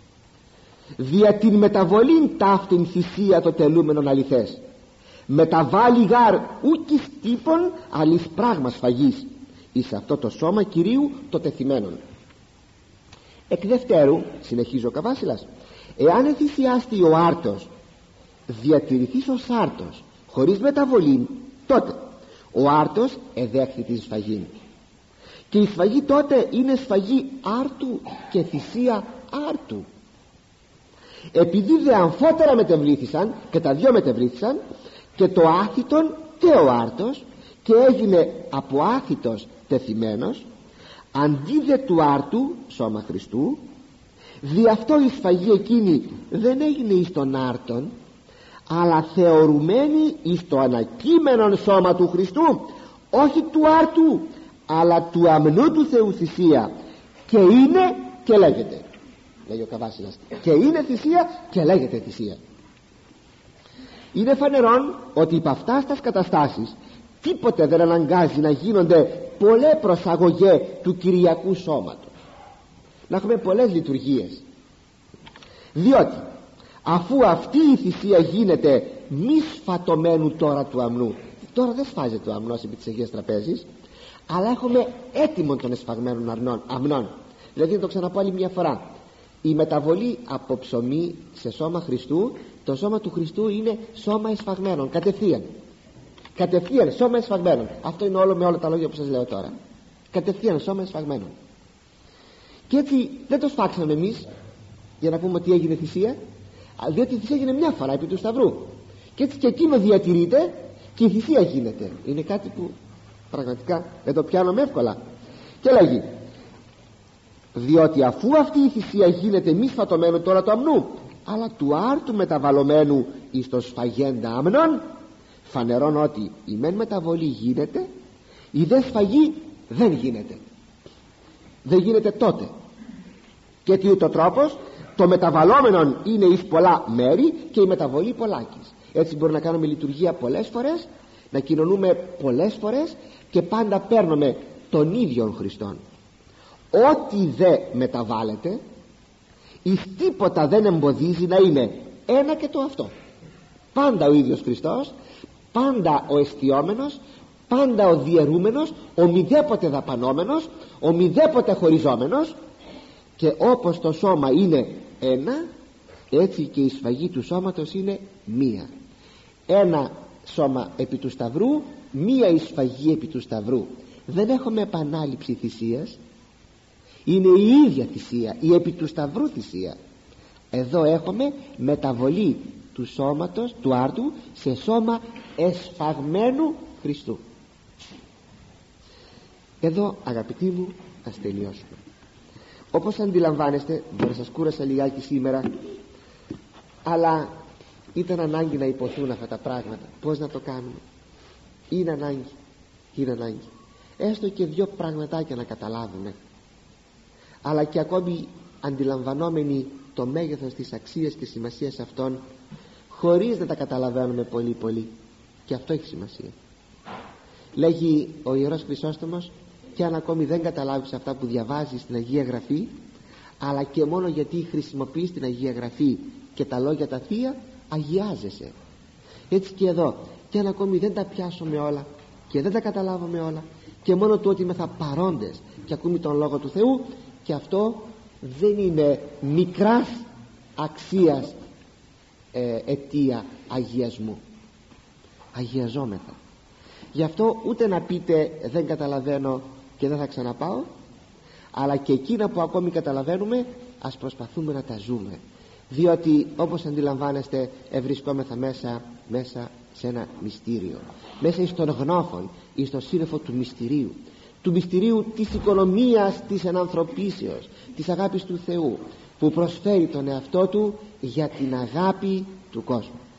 δια την μεταβολήν ταύτην θυσία το τελούμενον αληθές, μεταβάλλει γάρ ουκ εις τύπον αλλά εις πράγμα σφαγής, εις αυτό το σώμα Κυρίου το τεθυμένον. Εκ δευτέρου, συνεχίζει ο Καβάσιλας, εάν εθυσιάστη ο άρτος διατηρηθείς ως άρτος χωρίς μεταβολή, τότε ο άρτος εδέχθη τη σφαγή, και η σφαγή τότε είναι σφαγή άρτου και θυσία άρτου. Επειδή δε αμφότερα μετεβλήθησαν, και τα δυο μετεβλήθησαν, και το άθητον και ο άρτος, και έγινε από άθητος τεθυμένος, αντί δε του άρτου σώμα Χριστού, δι' αυτό η σφαγή εκείνη δεν έγινε εις τον άρτον, αλλά θεωρουμένη εις το ανακείμενον σώμα του Χριστού, όχι του άρτου αλλά του αμνού του Θεού θυσία, και είναι και λέγεται, λέει ο Καβάσιλας, και είναι θυσία και λέγεται θυσία. Είναι φανερόν ότι υπ' αυτάς τας καταστάσεις τίποτε δεν αναγκάζει να γίνονται πολλές προσαγωγές του Κυριακού σώματος, να έχουμε πολλές λειτουργίες, διότι αφού αυτή η θυσία γίνεται μη σφατωμένου τώρα του αμνού, τώρα δεν σφάζεται ο αμνός επί της Αγίας Τραπέζης, αλλά έχουμε έτοιμον των εσφαγμένων αρνών, αμνών. Δηλαδή, να το ξαναπώ άλλη μια φορά, η μεταβολή από ψωμί σε σώμα Χριστού, το σώμα του Χριστού είναι σώμα εσφαγμένων, κατευθείαν κατευθείαν σώμα εσφαγμένων. Αυτό είναι όλο με όλα τα λόγια που σας λέω τώρα, κατευθείαν σώμα εσφαγμένων. Και έτσι δεν το σφάξαμε εμείς για να πούμε ότι έγινε θυσία, διότι η θυσία έγινε μια φορά επί του Σταυρού, και έτσι και εκείνο διατηρείται και η θυσία γίνεται. Είναι κάτι που πραγματικά δεν το πιάνομαι εύκολα. Και λέγει, διότι αφού αυτή η θυσία γίνεται μη σφατωμένου τώρα του αμνού, αλλά του άρτου μεταβαλλομένου εις το σφαγέντα αμνών, φανερών ότι η μεν μεταβολή γίνεται, η δε σφαγή δεν γίνεται. Δεν γίνεται τότε. Και τι ούτω τρόπος το μεταβαλλόμενο είναι εις πολλά μέρη και η μεταβολή πολλάκις. Έτσι μπορεί να κάνουμε λειτουργία πολλές φορές, να κοινωνούμε πολλές φορές και πάντα παίρνουμε τον ίδιον Χριστόν. Ό,τι δε μεταβάλλεται εις τίποτα δεν εμποδίζει να είναι ένα και το αυτό. Πάντα ο ίδιος Χριστός, πάντα ο εστιόμενος, πάντα ο διαιρούμενος, ο μηδέποτε δαπανόμενος, ο μηδέποτε χωριζόμενος. Και όπως το σώμα είναι ένα, έτσι και η σφαγή του σώματος είναι μία. Ένα σώμα επί του Σταυρού, μία η σφαγή επί του Σταυρού. Δεν έχουμε επανάληψη θυσίας, είναι η ίδια θυσία, η επί του Σταυρού θυσία. Εδώ έχουμε μεταβολή του σώματος, του άρτου, σε σώμα εσφαγμένου Χριστού. Εδώ, αγαπητοί μου, ας τελειώσουμε. Όπως αντιλαμβάνεστε, μπορεί να σας κούρασα λιγάκι σήμερα, αλλά ήταν ανάγκη να υποθούν αυτά τα πράγματα. Πώς να το κάνουμε? Είναι ανάγκη, είναι ανάγκη. Έστω και δύο πραγματάκια να καταλάβουμε, αλλά και ακόμη αντιλαμβανόμενοι το μέγεθος της αξίας και σημασίας αυτών, χωρίς να τα καταλαβαίνουμε πολύ πολύ, και αυτό έχει σημασία. Λέγει ο Ιερός Χρυσόστομος, και αν ακόμη δεν καταλάβεις αυτά που διαβάζεις στην Αγία Γραφή, αλλά και μόνο γιατί χρησιμοποιείς την Αγία Γραφή και τα λόγια τα Θεία, αγιάζεσαι. Έτσι και εδώ, και αν ακόμη δεν τα πιάσουμε όλα και δεν τα καταλάβουμε όλα, και μόνο του ότι μεθα παρόντες και ακούμε τον Λόγο του Θεού, και αυτό δεν είναι μικράς αξίας ε, αιτία αγιασμού. Αγιαζόμεθα. Γι' αυτό ούτε να πείτε δεν καταλαβαίνω και δεν θα ξαναπάω, αλλά και εκείνα που ακόμη καταλαβαίνουμε ας προσπαθούμε να τα ζούμε, διότι όπως αντιλαμβάνεστε ευρισκόμεθα μέσα, μέσα σε ένα μυστήριο, μέσα εις τον γνώφων, εις το σύννεφο του μυστηρίου, του μυστηρίου της οικονομίας της ενανθρωπίσεως, της αγάπης του Θεού, που προσφέρει τον εαυτό του για την αγάπη του κόσμου.